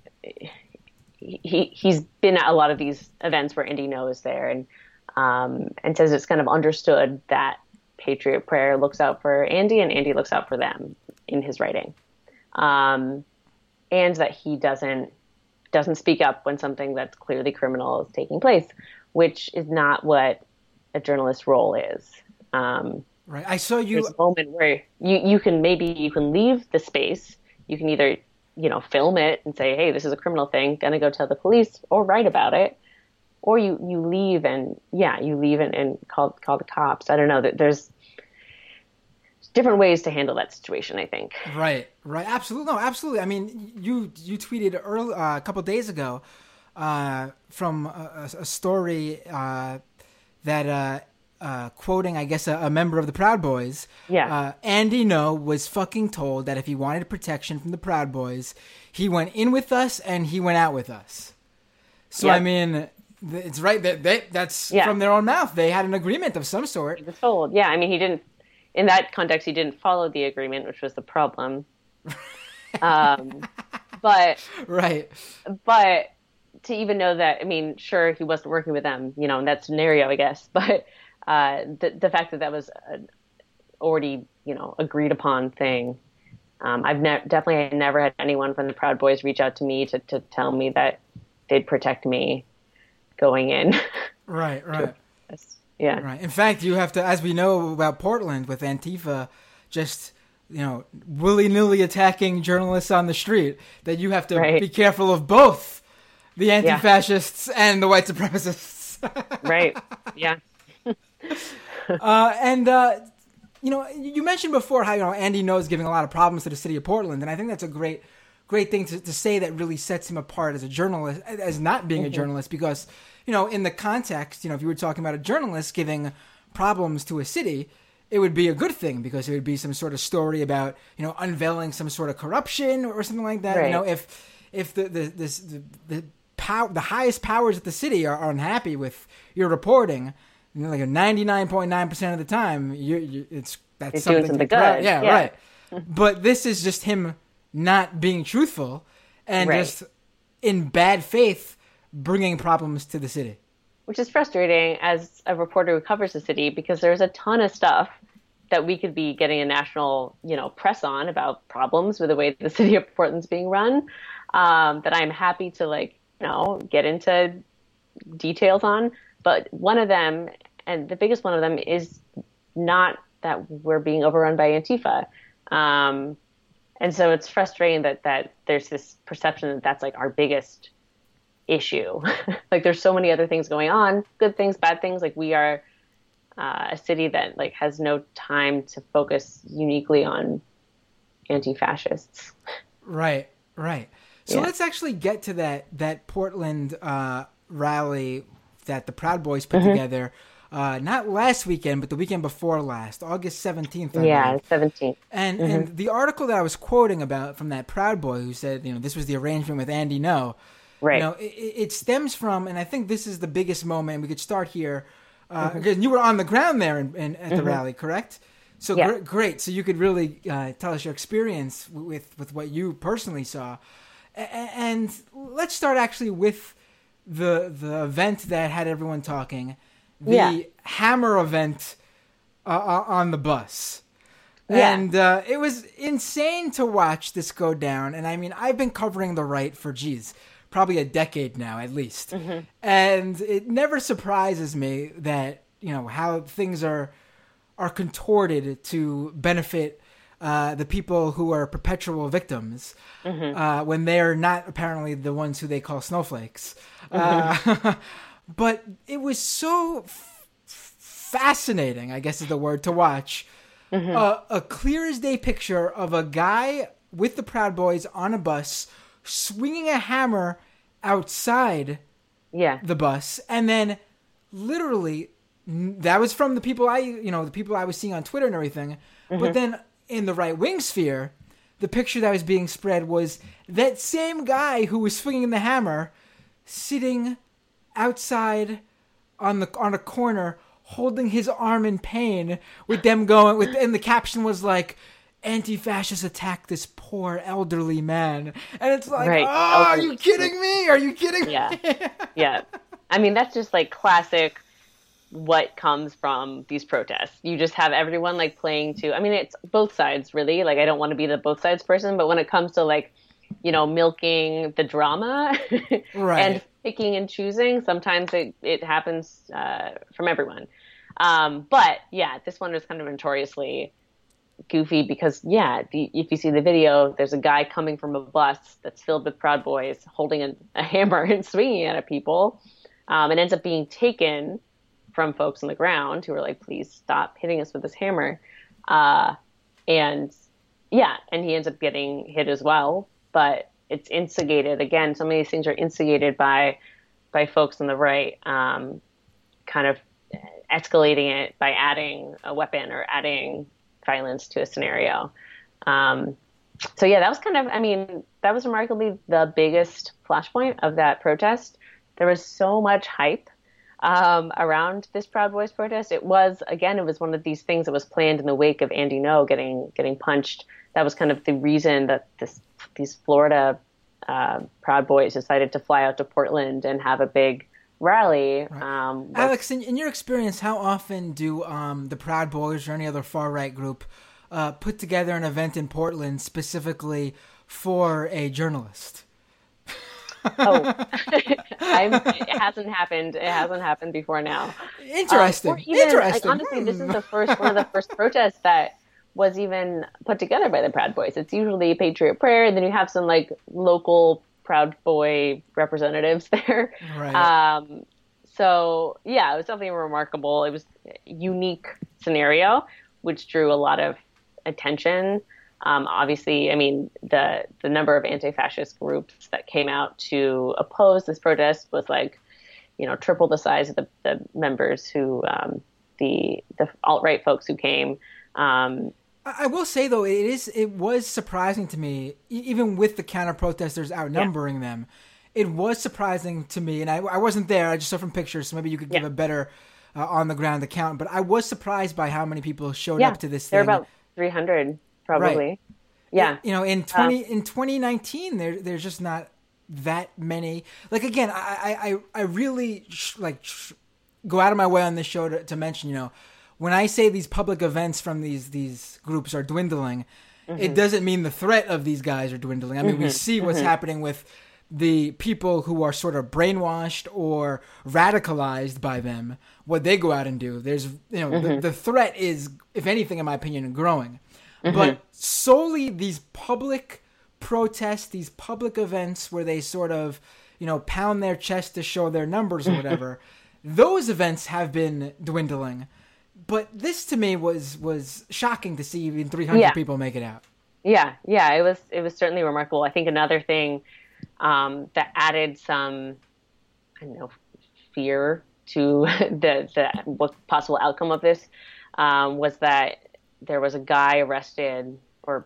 he, he's been at a lot of these events where Andy Ngo is there, and, um, and says it's kind of understood that Patriot Prayer looks out for Andy and Andy looks out for them in his writing. Um, and that he doesn't doesn't speak up when something that's clearly criminal is taking place, which is not what a journalist's role is. Um, right. I saw you. There's a moment where you, you can maybe you can leave the space. You can either you know film it and say, "Hey, this is a criminal thing. Gonna go tell the police," or write about it, or you, you leave and yeah, you leave and, and call call the cops. I don't know. There's different ways to handle that situation, I think. Right, right, absolutely, no, absolutely. I mean, you you tweeted early, uh, a couple of days ago uh, from a, a story uh, that uh, uh, quoting, I guess, a, a member of the Proud Boys. Yeah, uh, Andy Ngo was fucking told that if he wanted protection from the Proud Boys, he went in with us and he went out with us. So yep. I mean, it's right that they, that's yeah. from their own mouth. They had an agreement of some sort. He was told, yeah. I mean, he didn't. In that context, he didn't follow the agreement, which was the problem. um, but right, but to even know that, I mean, sure, he wasn't working with them, you know, in that scenario, I guess. But uh, the the fact that that was an already, you know, agreed upon thing. Um, I've ne- definitely never had anyone from the Proud Boys reach out to me to, to tell me that they'd protect me going in. Right, right. Yeah. Right. In fact, you have to, as we know about Portland with Antifa, just, you know, willy-nilly attacking journalists on the street, that you have to right. be careful of both the anti-fascists yeah. and the white supremacists. Right. Yeah. uh, and, uh, you know, you mentioned before how, you know, Andy Ngo is giving a lot of problems to the city of Portland, and I think that's a great, great thing to, to say that really sets him apart as a journalist, as not being mm-hmm. a journalist, because, you know, in the context, you know, if you were talking about a journalist giving problems to a city, it would be a good thing because it would be some sort of story about, you know, unveiling some sort of corruption or something like that. Right. You know, if if the the this, the the, pow- the highest powers at the city are, are unhappy with your reporting, you know, like a ninety-nine point nine percent of the time, you, you it's that's He's something, doing something good. good. Yeah, yeah, right. But this is just him not being truthful and right. just in bad faith bringing problems to the city. Which is frustrating as a reporter who covers the city, because there's a ton of stuff that we could be getting a national, you know, press on about problems with the way the city of Portland's being run, um, that I'm happy to, like, you know, get into details on. But one of them, and the biggest one of them, is not that we're being overrun by Antifa. Um, and so it's frustrating that, that there's this perception that that's like our biggest issue. Like there's so many other things going on, good things, bad things. Like we are uh, a city that like has no time to focus uniquely on anti-fascists. Right, right. So yeah. let's actually get to that, that Portland uh, rally that the Proud Boys put mm-hmm. together. Uh, not last weekend, but the weekend before last, August seventeenth. I yeah, believe. seventeenth. And mm-hmm. and the article that I was quoting about from that Proud Boy who said, you know, this was the arrangement with Andy Ngo. Right. You know, it, it stems from, and I think this is the biggest moment. We could start here uh, mm-hmm. because you were on the ground there in, in, at the mm-hmm. rally, correct? So yeah. gr- great. So you could really uh, tell us your experience with with what you personally saw, a- and let's start actually with the the event that had everyone talking. The yeah. Hammer event uh, on the bus. Yeah. And uh, it was insane to watch this go down. And I mean, I've been covering the right for, geez, probably a decade now at least. Mm-hmm. And it never surprises me that, you know, how things are are contorted to benefit uh, the people who are perpetual victims mm-hmm. uh, when they're not apparently the ones who they call snowflakes. Mm-hmm. Uh, but it was so f- fascinating, I guess is the word, to watch. Mm-hmm. Uh, a clear as day picture of a guy with the Proud Boys on a bus swinging a hammer outside yeah. the bus, and then literally that was from the people I, you know, the people I was seeing on Twitter and everything. Mm-hmm. But then in the right wing sphere, the picture that was being spread was that same guy who was swinging the hammer sitting outside on the on a corner holding his arm in pain, with them going with, and the caption was like, "Anti-fascists attack this poor elderly man," and it's like, right. oh, elderly. Are you kidding me? Are you kidding yeah. me? yeah, I mean that's just like classic. What comes from these protests? You just have everyone like playing to. I mean, it's both sides really. Like, I don't want to be the both sides person, but when it comes to like, you know, milking the drama right. and picking and choosing, sometimes it it happens uh, from everyone. Um, but yeah, this one was kind of notoriously goofy because yeah, the, if you see the video, there's a guy coming from a bus that's filled with Proud Boys holding a, a hammer and swinging it at people. Um, it ends up being taken from folks on the ground who are like, please stop hitting us with this hammer. Uh, and yeah, and he ends up getting hit as well, but it's instigated. Again, some of these things are instigated by, by folks on the right, um, kind of escalating it by adding a weapon or adding violence to a scenario. Um, so yeah, that was kind of, I mean, that was remarkably the biggest flashpoint of that protest. There was so much hype um, around this Proud Boys protest. It was, again, it was one of these things that was planned in the wake of Andy Ngo getting, getting punched. That was kind of the reason that this, these Florida uh, Proud Boys decided to fly out to Portland and have a big rally. Right. Um, with... Alex, in, in your experience, how often do um, the Proud Boys or any other far-right group uh, put together an event in Portland specifically for a journalist? oh, I'm, it hasn't happened. It hasn't happened before now. Interesting. Um, even, Interesting. Like, honestly, hmm. this is the first one of the first protests that was even put together by the Proud Boys. It's usually Patriot Prayer, and then you have some like local Proud Boy representatives there. Right. Um, so yeah, it was something remarkable. It was a unique scenario, which drew a lot of attention. Um, obviously, I mean, the the number of anti-fascist groups that came out to oppose this protest was like, you know, triple the size of the, the members who, um, the the alt-right folks who came. Um, I will say though, it is it was surprising to me, even with the counter protesters outnumbering yeah. them. It was surprising to me, and I, I wasn't there. I just saw from pictures, so maybe you could give yeah. a better uh, on the ground account. But I was surprised by how many people showed yeah, up to this there thing. There are about three hundred, probably. Right. Yeah, you know, in twenty uh, in twenty nineteen, there there's just not that many. Like again, I I I really sh- like sh- go out of my way on this show to, to mention, you know. When I say these public events from these these groups are dwindling, mm-hmm. it doesn't mean the threat of these guys are dwindling. I mean, mm-hmm. we see what's mm-hmm. happening with the people who are sort of brainwashed or radicalized by them, what they go out and do. There's, you know, mm-hmm. the, the threat is, if anything, in my opinion, growing. Mm-hmm. But solely these public protests, these public events where they sort of, you know, pound their chest to show their numbers or whatever, those events have been dwindling. But this to me was was shocking to see even three hundred yeah. people make it out. Yeah, yeah, it was it was certainly remarkable. I think another thing um, that added some, I don't know, fear to the the what possible outcome of this um, was that there was a guy arrested or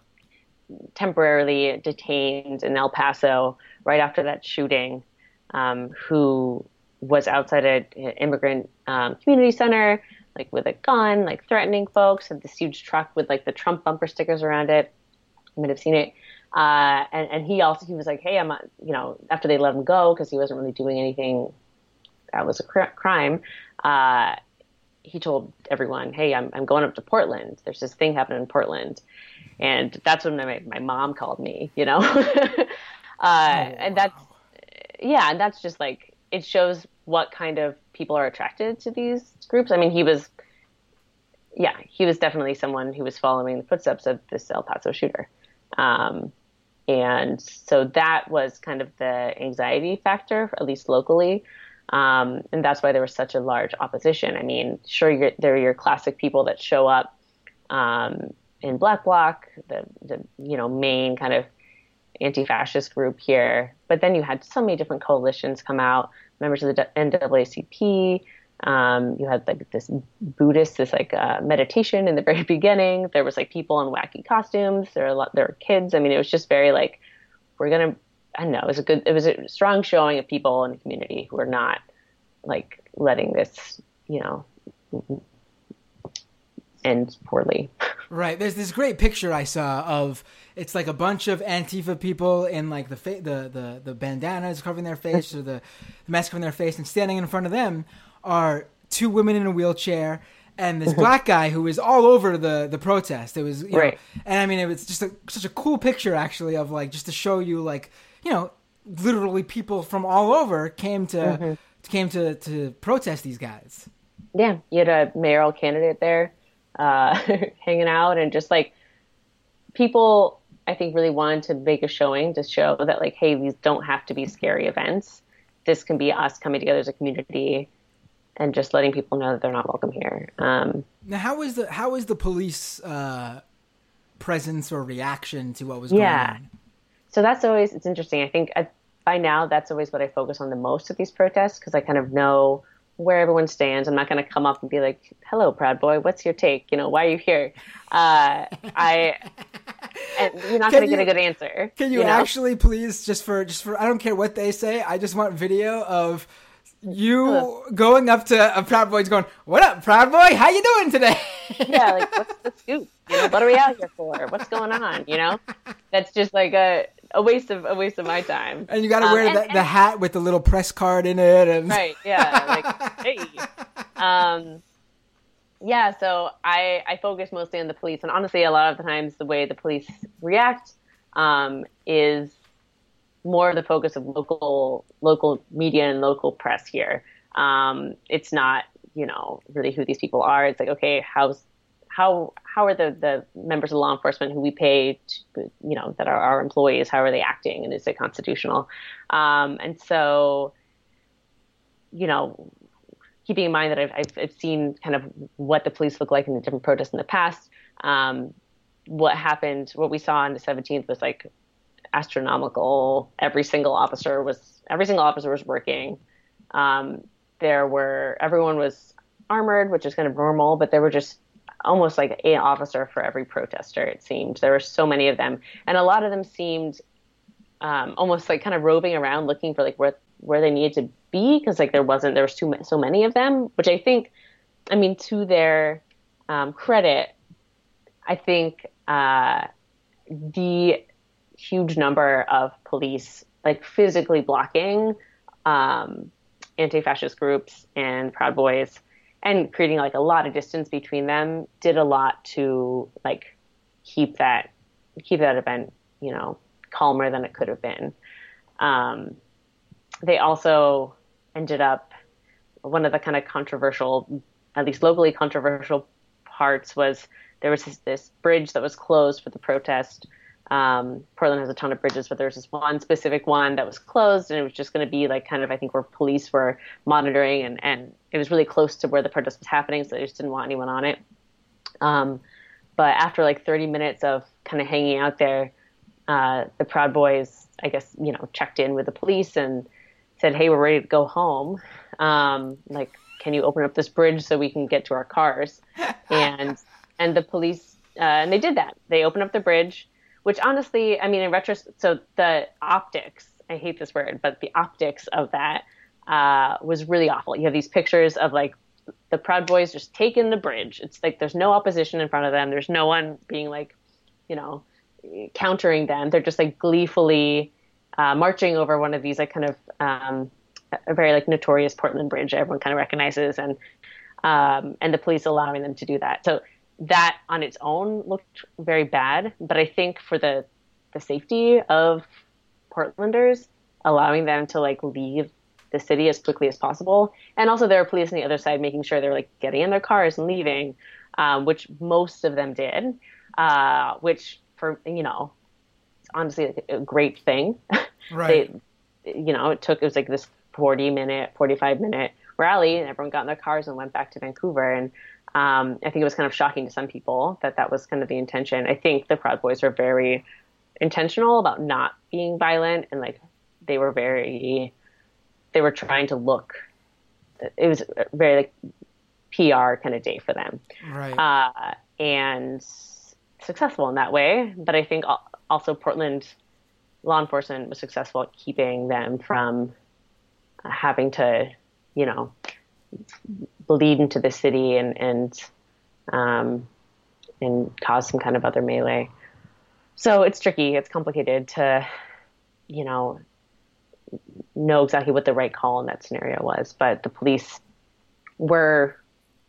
temporarily detained in El Paso right after that shooting, um, who was outside an immigrant um, community center, like with a gun, like threatening folks, had this huge truck with like the Trump bumper stickers around it. You might have seen it. Uh, and, and he also, he was like, hey, I'm not, you know, after they let him go, because he wasn't really doing anything that was a cr- crime, uh, he told everyone, hey, I'm, I'm going up to Portland. There's this thing happening in Portland. And that's when my, my mom called me, you know? uh, oh, and that's, yeah, and that's just like, it shows what kind of people are attracted to these groups. I mean, he was yeah, he was definitely someone who was following the footsteps of this El Paso shooter. Um, and so that was kind of the anxiety factor, at least locally. Um, and that's why there was such a large opposition. I mean, sure, you're, there are your classic people that show up um, in Black Bloc, the, the you know main kind of anti-fascist group here. But then you had so many different coalitions come out, members of the N double A C P. Um, you had like this Buddhist, this like uh, meditation in the very beginning. There was like people in wacky costumes. There were a lot, there were kids. I mean, it was just very like, we're gonna. I don't know. It was a good. It was a strong showing of people in the community who are not like letting this, you know, end poorly. Right. There's this great picture I saw of it's like a bunch of Antifa people in like the fa- the, the the bandanas covering their face or the, the mask covering their face, and standing in front of them are two women in a wheelchair and this black guy who is all over the, the protest. It was you right. know, and I mean it was just a, such a cool picture actually of like just to show you like you know literally people from all over came to mm-hmm. came to, to protest these guys. Yeah, you had a mayoral candidate there. Uh, hanging out and just like people, I think really wanted to make a showing to show that like, hey, these don't have to be scary events. This can be us coming together as a community and just letting people know that they're not welcome here. Um, now, how is the how is the police uh, presence or reaction to what was going yeah. on? So that's always it's interesting. I think I, by now that's always what I focus on the most at these protests because I kind of know where everyone stands. I'm not going to come up and be like, hello, Proud Boy, what's your take? You know, why are you here? Uh, I, and you're not going to get a good answer. Can you, you know? actually please, just for, just for, I don't care what they say. I just want video of you Hello. going up to a Proud Boy going, what up, Proud Boy? How you doing today? Yeah. Like, what's the scoop? You know, what are we out here for? What's going on? You know, that's just like a, a waste of a waste of my time. And you got to um, wear and, the, and, the hat with the little press card in it, and right, yeah, like hey, um, yeah. So I I focus mostly on the police, and honestly, a lot of the times the way the police react um, is more of the focus of local local media and local press here. Um, it's not you know really who these people are. It's like okay, how's how how are the, the members of law enforcement who we pay, to, you know, that are our employees, how are they acting, and is it constitutional? Um, and so, you know, keeping in mind that I've, I've, I've seen kind of what the police look like in the different protests in the past, um, what happened, what we saw on the seventeenth was like astronomical. Every single officer was, every single officer was working. Um, there were, everyone was armored, which is kind of normal, but there were just almost like an officer for every protester, it seemed. There were so many of them. And a lot of them seemed um, almost like kind of roving around looking for like where, where they needed to be. Cause like there wasn't, there was too so many of them, which I think, I mean, to their um, credit, I think uh, the huge number of police like physically blocking um, anti-fascist groups and Proud Boys and creating like a lot of distance between them did a lot to like keep that keep that event, you know, calmer than it could have been. Um, they also ended up one of the kind of controversial, at least locally controversial parts was there was this, this bridge that was closed for the protest. Um, Portland has a ton of bridges, but there was this one specific one that was closed, and it was just going to be like kind of, I think, where police were monitoring, and, and it was really close to where the protest was happening, so they just didn't want anyone on it. Um, but after like thirty minutes of kind of hanging out there, uh, the Proud Boys, I guess, you know, checked in with the police and said, hey, we're ready to go home. Um, like, can you open up this bridge so we can get to our cars? And and the police, uh, and they did that. They opened up the bridge. Which honestly, I mean, in retrospect, so the optics, I hate this word, but the optics of that uh, was really awful. You have these pictures of like the Proud Boys just taking the bridge. It's like there's no opposition in front of them. There's no one being like, you know, countering them. They're just like gleefully uh, marching over one of these like kind of um, a very like notorious Portland bridge everyone kind of recognizes, and um, and the police allowing them to do that. So that on its own looked very bad, but I think for the the safety of Portlanders, allowing them to like leave the city as quickly as possible. And also there were police on the other side making sure they were like getting in their cars and leaving, um, which most of them did, uh, which for, you know, it's honestly a great thing. Right. They, you know, it took, it was like this forty minute, forty-five minute rally, and everyone got in their cars and went back to Vancouver. And um, I think it was kind of shocking to some people that that was kind of the intention. I think the Proud Boys were very intentional about not being violent, and like they were very, they were trying to look, it was very like P R kind of day for them. Right. Uh, and successful in that way. But I think also Portland law enforcement was successful at keeping them from having to, you know, bleed into the city and, and, um, and cause some kind of other melee. So it's tricky. It's complicated to, you know, know exactly what the right call in that scenario was. But the police were,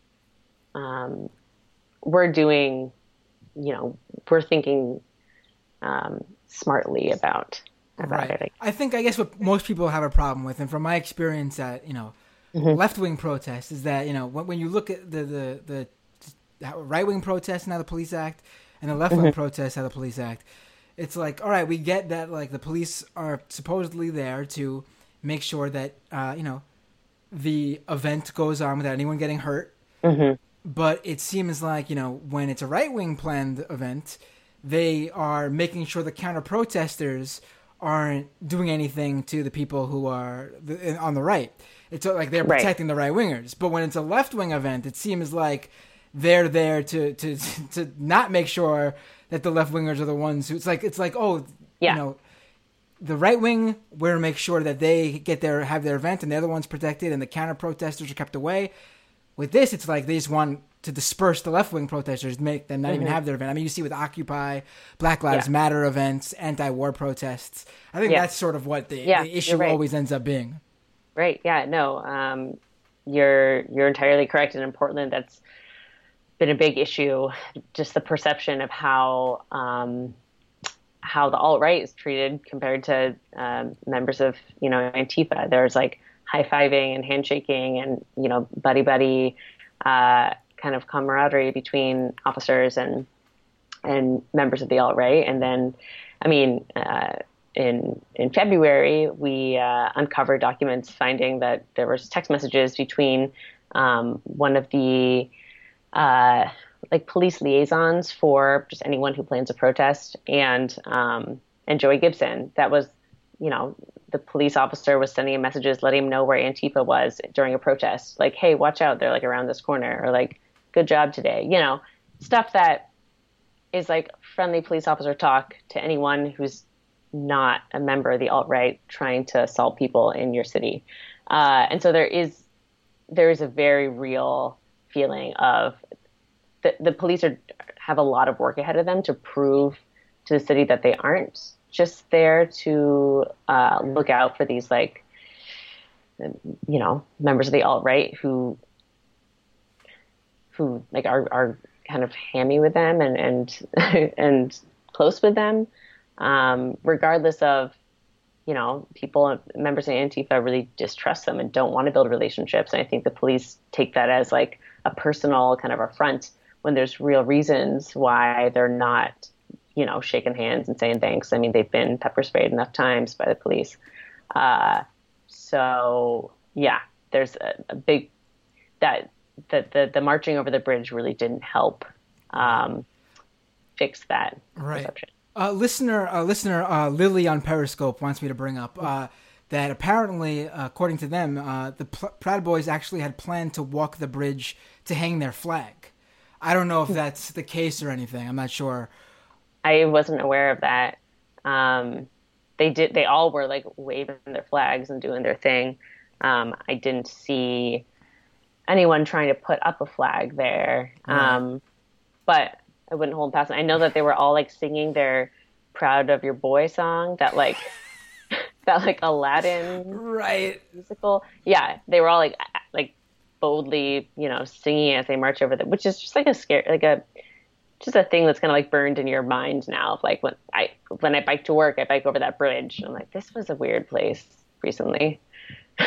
um, were doing, you know, we're thinking, um, smartly about, about right. it. I think, I guess what most people have a problem with, and from my experience at, you know, mm-hmm. left-wing protests, is that, you know, when, when you look at the, the, the right-wing protests and how the police act, and the left-wing mm-hmm. protests how the police act, it's like, all right, we get that, like, the police are supposedly there to make sure that, uh, you know, the event goes on without anyone getting hurt. Mm-hmm. But it seems like, you know, when it's a right-wing planned event, they are making sure the counter-protesters aren't doing anything to the people who are on the right. It's like they're protecting right. the right-wingers. But when it's a left-wing event, it seems like they're there to, to, to not make sure that the left-wingers are the ones who... It's like, it's like oh, yeah. you know, the right-wing, we're to make sure that they get their have their event and the other one's protected and the counter-protesters are kept away. With this, it's like they just want to disperse the left-wing protesters, make them not mm-hmm. even have their event. I mean, you see with Occupy, Black Lives yeah. Matter events, anti-war protests. I think yeah. that's sort of what the, yeah, the issue right. always ends up being. Right. Yeah. No. Um, you're you're entirely correct. And in Portland, that's been a big issue. Just the perception of how um, how the alt-right is treated compared to um, members of, you know, Antifa. There's like high-fiving and handshaking and, you know, buddy-buddy uh, kind of camaraderie between officers and and members of the alt-right. And then, I mean, uh, in in February, we uh, uncovered documents finding that there was text messages between um, one of the uh, like police liaisons for just anyone who plans a protest and um, and Joey Gibson. That was, you know, the police officer was sending him messages, letting him know where Antifa was during a protest. Like, hey, watch out. They're like around this corner, or like, good job today. You know, stuff that is like friendly police officer talk to anyone who's not a member of the alt-right trying to assault people in your city. Uh, and so there is, there is a very real feeling of the, the police are, have a lot of work ahead of them to prove to the city that they aren't just there to uh, look out for these, like, you know, members of the alt-right who, who like are, are kind of hammy with them and, and, and close with them. Um, regardless of, you know, people, members of Antifa really distrust them and don't want to build relationships. And I think the police take that as like a personal kind of affront when there's real reasons why they're not, you know, shaking hands and saying thanks. I mean, they've been pepper sprayed enough times by the police. Uh, so yeah, there's a, a big, that, that the, the marching over the bridge really didn't help, um, fix that right. perception. Uh, listener, uh, listener uh, Lily on Periscope wants me to bring up uh, that apparently, uh, according to them, uh, the P- Proud Boys actually had planned to walk the bridge to hang their flag. I don't know if that's the case or anything. I'm not sure. I wasn't aware of that. Um, they did. They all were like waving their flags and doing their thing. Um, I didn't see anyone trying to put up a flag there. Right. Um, but I wouldn't hold past them. I know that they were all like singing their "Proud of Your Boy" song, that like that like Aladdin right musical. Yeah, they were all like like boldly, you know, singing as they march over the, which is just like a scare, like a just a thing that's kind of like burned in your mind now. Of like when I when I bike to work, I bike over that bridge. I'm like, this was a weird place recently.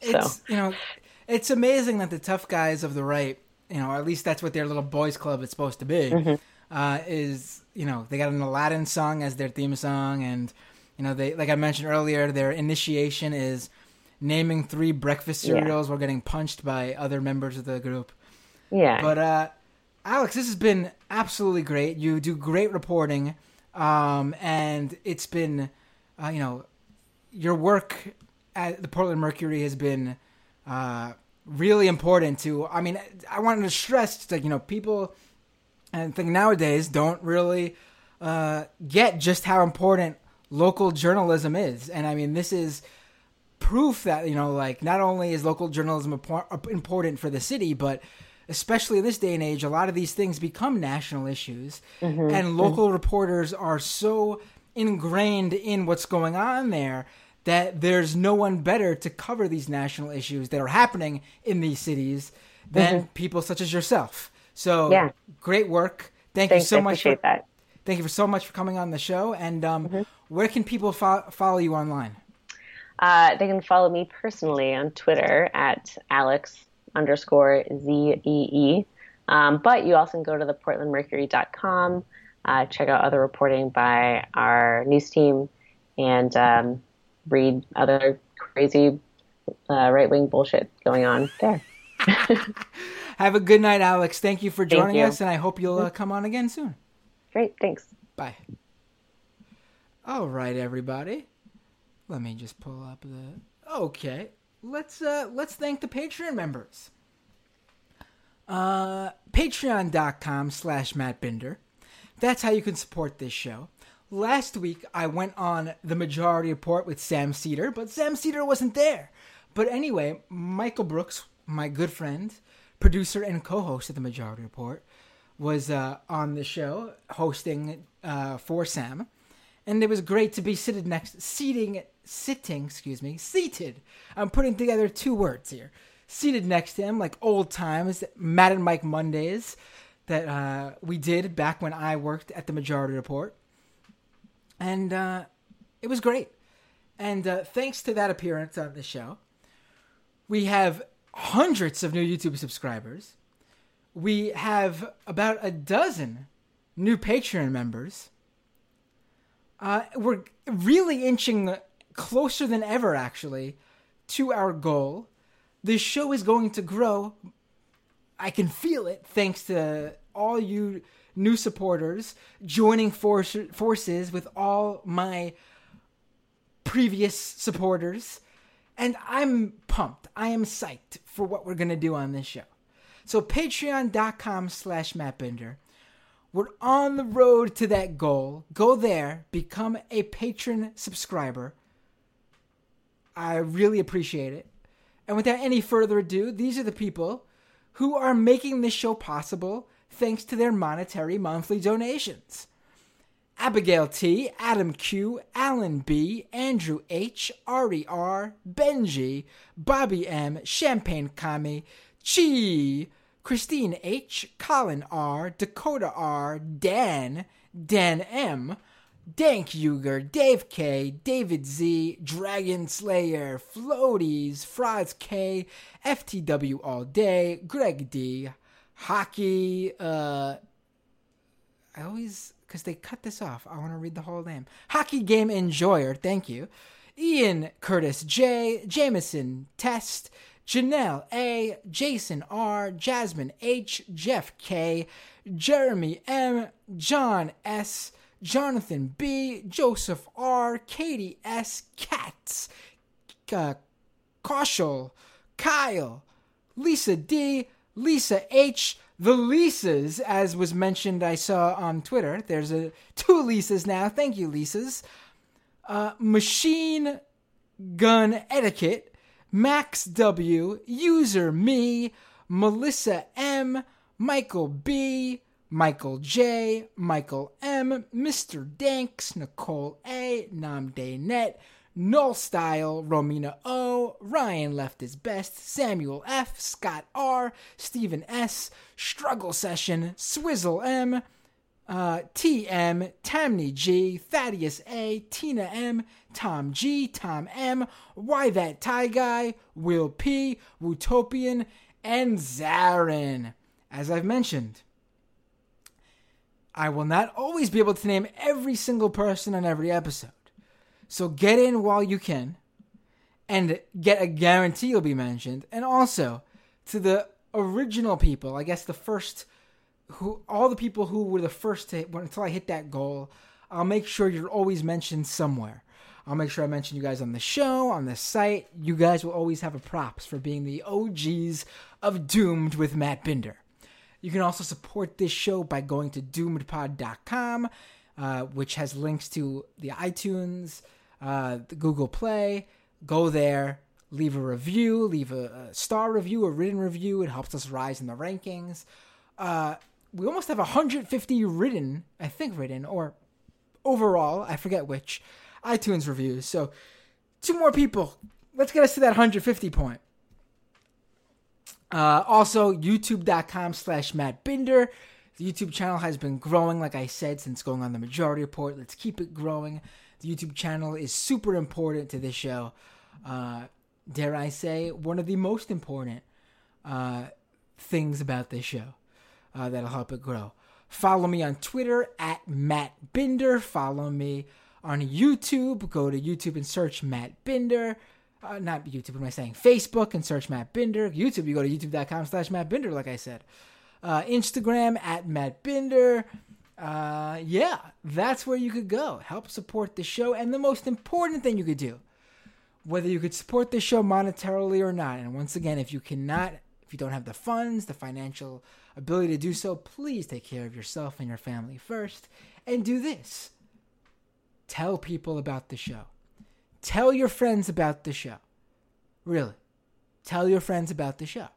It's, you know, it's amazing that the tough guys of the right, you know, at least that's what their little boys club is supposed to be, mm-hmm. uh, is, you know, they got an Aladdin song as their theme song. And, you know, they, like I mentioned earlier, their initiation is naming three breakfast cereals yeah. while getting punched by other members of the group. Yeah. But, uh, Alex, this has been absolutely great. You do great reporting. Um, and it's been, uh, you know, your work at the Portland Mercury has been, uh, really important to, I mean, I wanted to stress that, you know, people, I think nowadays don't really uh, get just how important local journalism is. And I mean, this is proof that, you know, like, not only is local journalism important for the city, but especially in this day and age, a lot of these things become national issues. Mm-hmm. And local mm-hmm. reporters are so ingrained in what's going on there that there's no one better to cover these national issues that are happening in these cities than mm-hmm. people such as yourself. So yeah. great work. Thank Thanks, you so I much. Appreciate for, that. Thank you for so much for coming on the show. And um, mm-hmm. where can people fo- follow you online? Uh, they can follow me personally on Twitter at Alex underscore Z E E. Um, but you also can go to the portland mercury dot com, uh, check out other reporting by our news team, and um, read other crazy uh, right-wing bullshit going on there. Have a good night, Alex. Thank you for joining you. us, and I hope you'll uh, come on again soon. Great, thanks. Bye. All right, everybody. Let me just pull up the... Okay. Let's uh, let's thank the Patreon members. Uh, Patreon.com slash Matt Binder. That's how you can support this show. Last week, I went on the Majority Report with Sam Cedar, but Sam Cedar wasn't there. But anyway, Michael Brooks, my good friend, producer and co-host of the Majority Report, was uh, on the show hosting uh, for Sam. And it was great to be seated next, seating, sitting, excuse me, seated. I'm putting together two words here. Seated next to him, like old times, Matt and Mike Mondays that uh, we did back when I worked at the Majority Report. And uh, it was great. And uh, thanks to that appearance on the show, we have hundreds of new YouTube subscribers. We have about a dozen new Patreon members. Uh, we're really inching closer than ever, actually, to our goal. This show is going to grow. I can feel it, thanks to all you new supporters joining force, forces with all my previous supporters. And I'm pumped. I am psyched for what we're going to do on this show. So patreon.com slash mattbinder. We're on the road to that goal. Go there. Become a patron subscriber. I really appreciate it. And without any further ado, these are the people who are making this show possible thanks to their monetary monthly donations. Abigail T, Adam Q, Alan B, Andrew H, Ari R, Benji, Bobby M, Champagne Kami, Chi, Christine H, Colin R, Dakota R, Dan, Dan M, Dank Uger, Dave K, David Z, Dragon Slayer, Floaties, Froz K, F T W All Day, Greg D, Hockey, uh, I always, because they cut this off, I want to read the whole name. Hockey Game Enjoyer, thank you. Ian Curtis J, Jameson Test, Janelle A, Jason R, Jasmine H, Jeff K, Jeremy M, John S, Jonathan B, Joseph R, Katie S, Katz, uh, Kaushal, Kyle, Lisa D, Lisa H, the Lisas, as was mentioned, I saw on Twitter. There's a two Lisas now. Thank you, Lisas. Uh, Machine Gun Etiquette, Max W, User Me, Melissa M, Michael B, Michael J, Michael M, Mister Danks, Nicole A, Namde Net, Null Style, Romina O, Ryan Left Is Best, Samuel F, Scott R, Stephen S, Struggle Session, Swizzle M, uh, T M, Tammy G, Thaddeus A, Tina M, Tom G, Tom M, Why That Tie Guy, Will P, Wutopian, and Zarin. As I've mentioned, I will not always be able to name every single person on every episode. So get in while you can and get a guarantee you'll be mentioned. And also, to the original people, I guess the first, who all the people who were the first to hit, until I hit that goal, I'll make sure you're always mentioned somewhere. I'll make sure I mention you guys on the show, on the site. You guys will always have a props for being the O Gs of Doomed with Matt Binder. You can also support this show by going to doomed pod dot com, uh, which has links to the iTunes, uh, the Google Play. Go there, leave a review, leave a, a star review, a written review. It helps us rise in the rankings. Uh, we almost have one hundred fifty written, I think written, or overall, I forget which, iTunes reviews. So two more people. Let's get us to that one hundred fifty point. Uh, also, youtube.com slash Matt Binder. The YouTube channel has been growing, like I said, since going on the Majority Report. Let's keep it growing. The YouTube channel is super important to this show. Uh, dare I say, one of the most important uh, things about this show uh, that'll help it grow. Follow me on Twitter at Matt Binder. Follow me on YouTube. Go to YouTube and search Matt Binder. Uh, not YouTube, what am I saying? Facebook and search Matt Binder. YouTube, you go to youtube.com slash Matt Binder, like I said. Uh, Instagram at Matt Binder. Uh, yeah, that's where you could go. Help support the show. And the most important thing you could do, whether you could support the show monetarily or not. And once again, if you cannot, if you don't have the funds, the financial ability to do so, please take care of yourself and your family first. And do this. Tell people about the show. Tell your friends about the show. Really. Tell your friends about the show.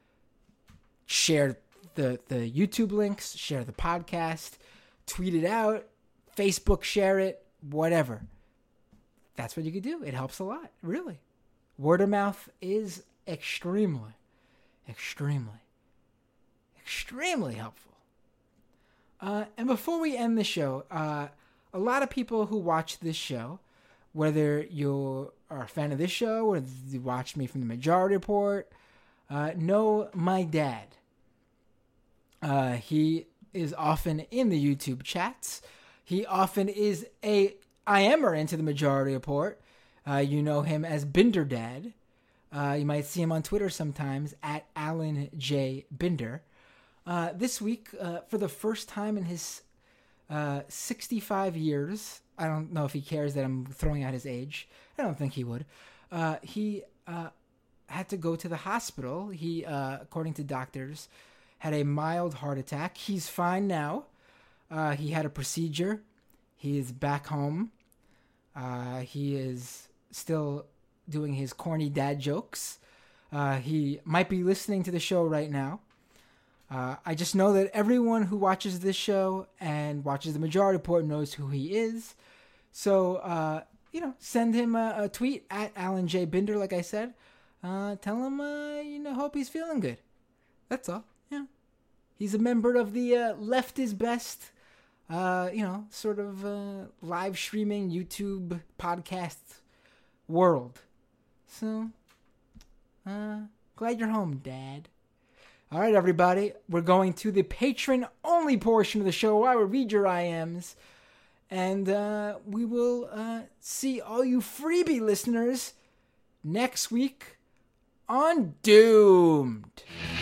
Share the, the YouTube links. Share the podcast. Tweet it out. Facebook share it. Whatever. That's what you could do. It helps a lot. Really. Word of mouth is extremely, extremely, extremely helpful. Uh, and before we end the show, uh, a lot of people who watch this show, whether you are a fan of this show or you watch me from the Majority Report, uh, know my dad. Uh, he is often in the YouTube chats. He often is a I-Emmer into the Majority Report. Uh, you know him as Binder Dad. Uh, you might see him on Twitter sometimes at Alan J. Binder. Uh, this week, uh, for the first time in his uh, sixty-five years, I don't know if he cares that I'm throwing out his age. I don't think he would. Uh, he uh, had to go to the hospital. He, uh, according to doctors, had a mild heart attack. He's fine now. Uh, he had a procedure. He is back home. Uh, he is still doing his corny dad jokes. Uh, he might be listening to the show right now. Uh, I just know that everyone who watches this show and watches the Majority Report knows who he is. So, uh, you know, send him a, a tweet at Alan J. Binder, like I said. Uh, tell him, uh, you know, hope he's feeling good. That's all. Yeah. He's a member of the uh, Left is Best, uh, you know, sort of uh, live streaming YouTube podcast world. So, uh, glad you're home, Dad. All right, everybody. We're going to the patron-only portion of the show where I will read your I Ms. And uh, we will uh, see all you freebie listeners next week on Doomed.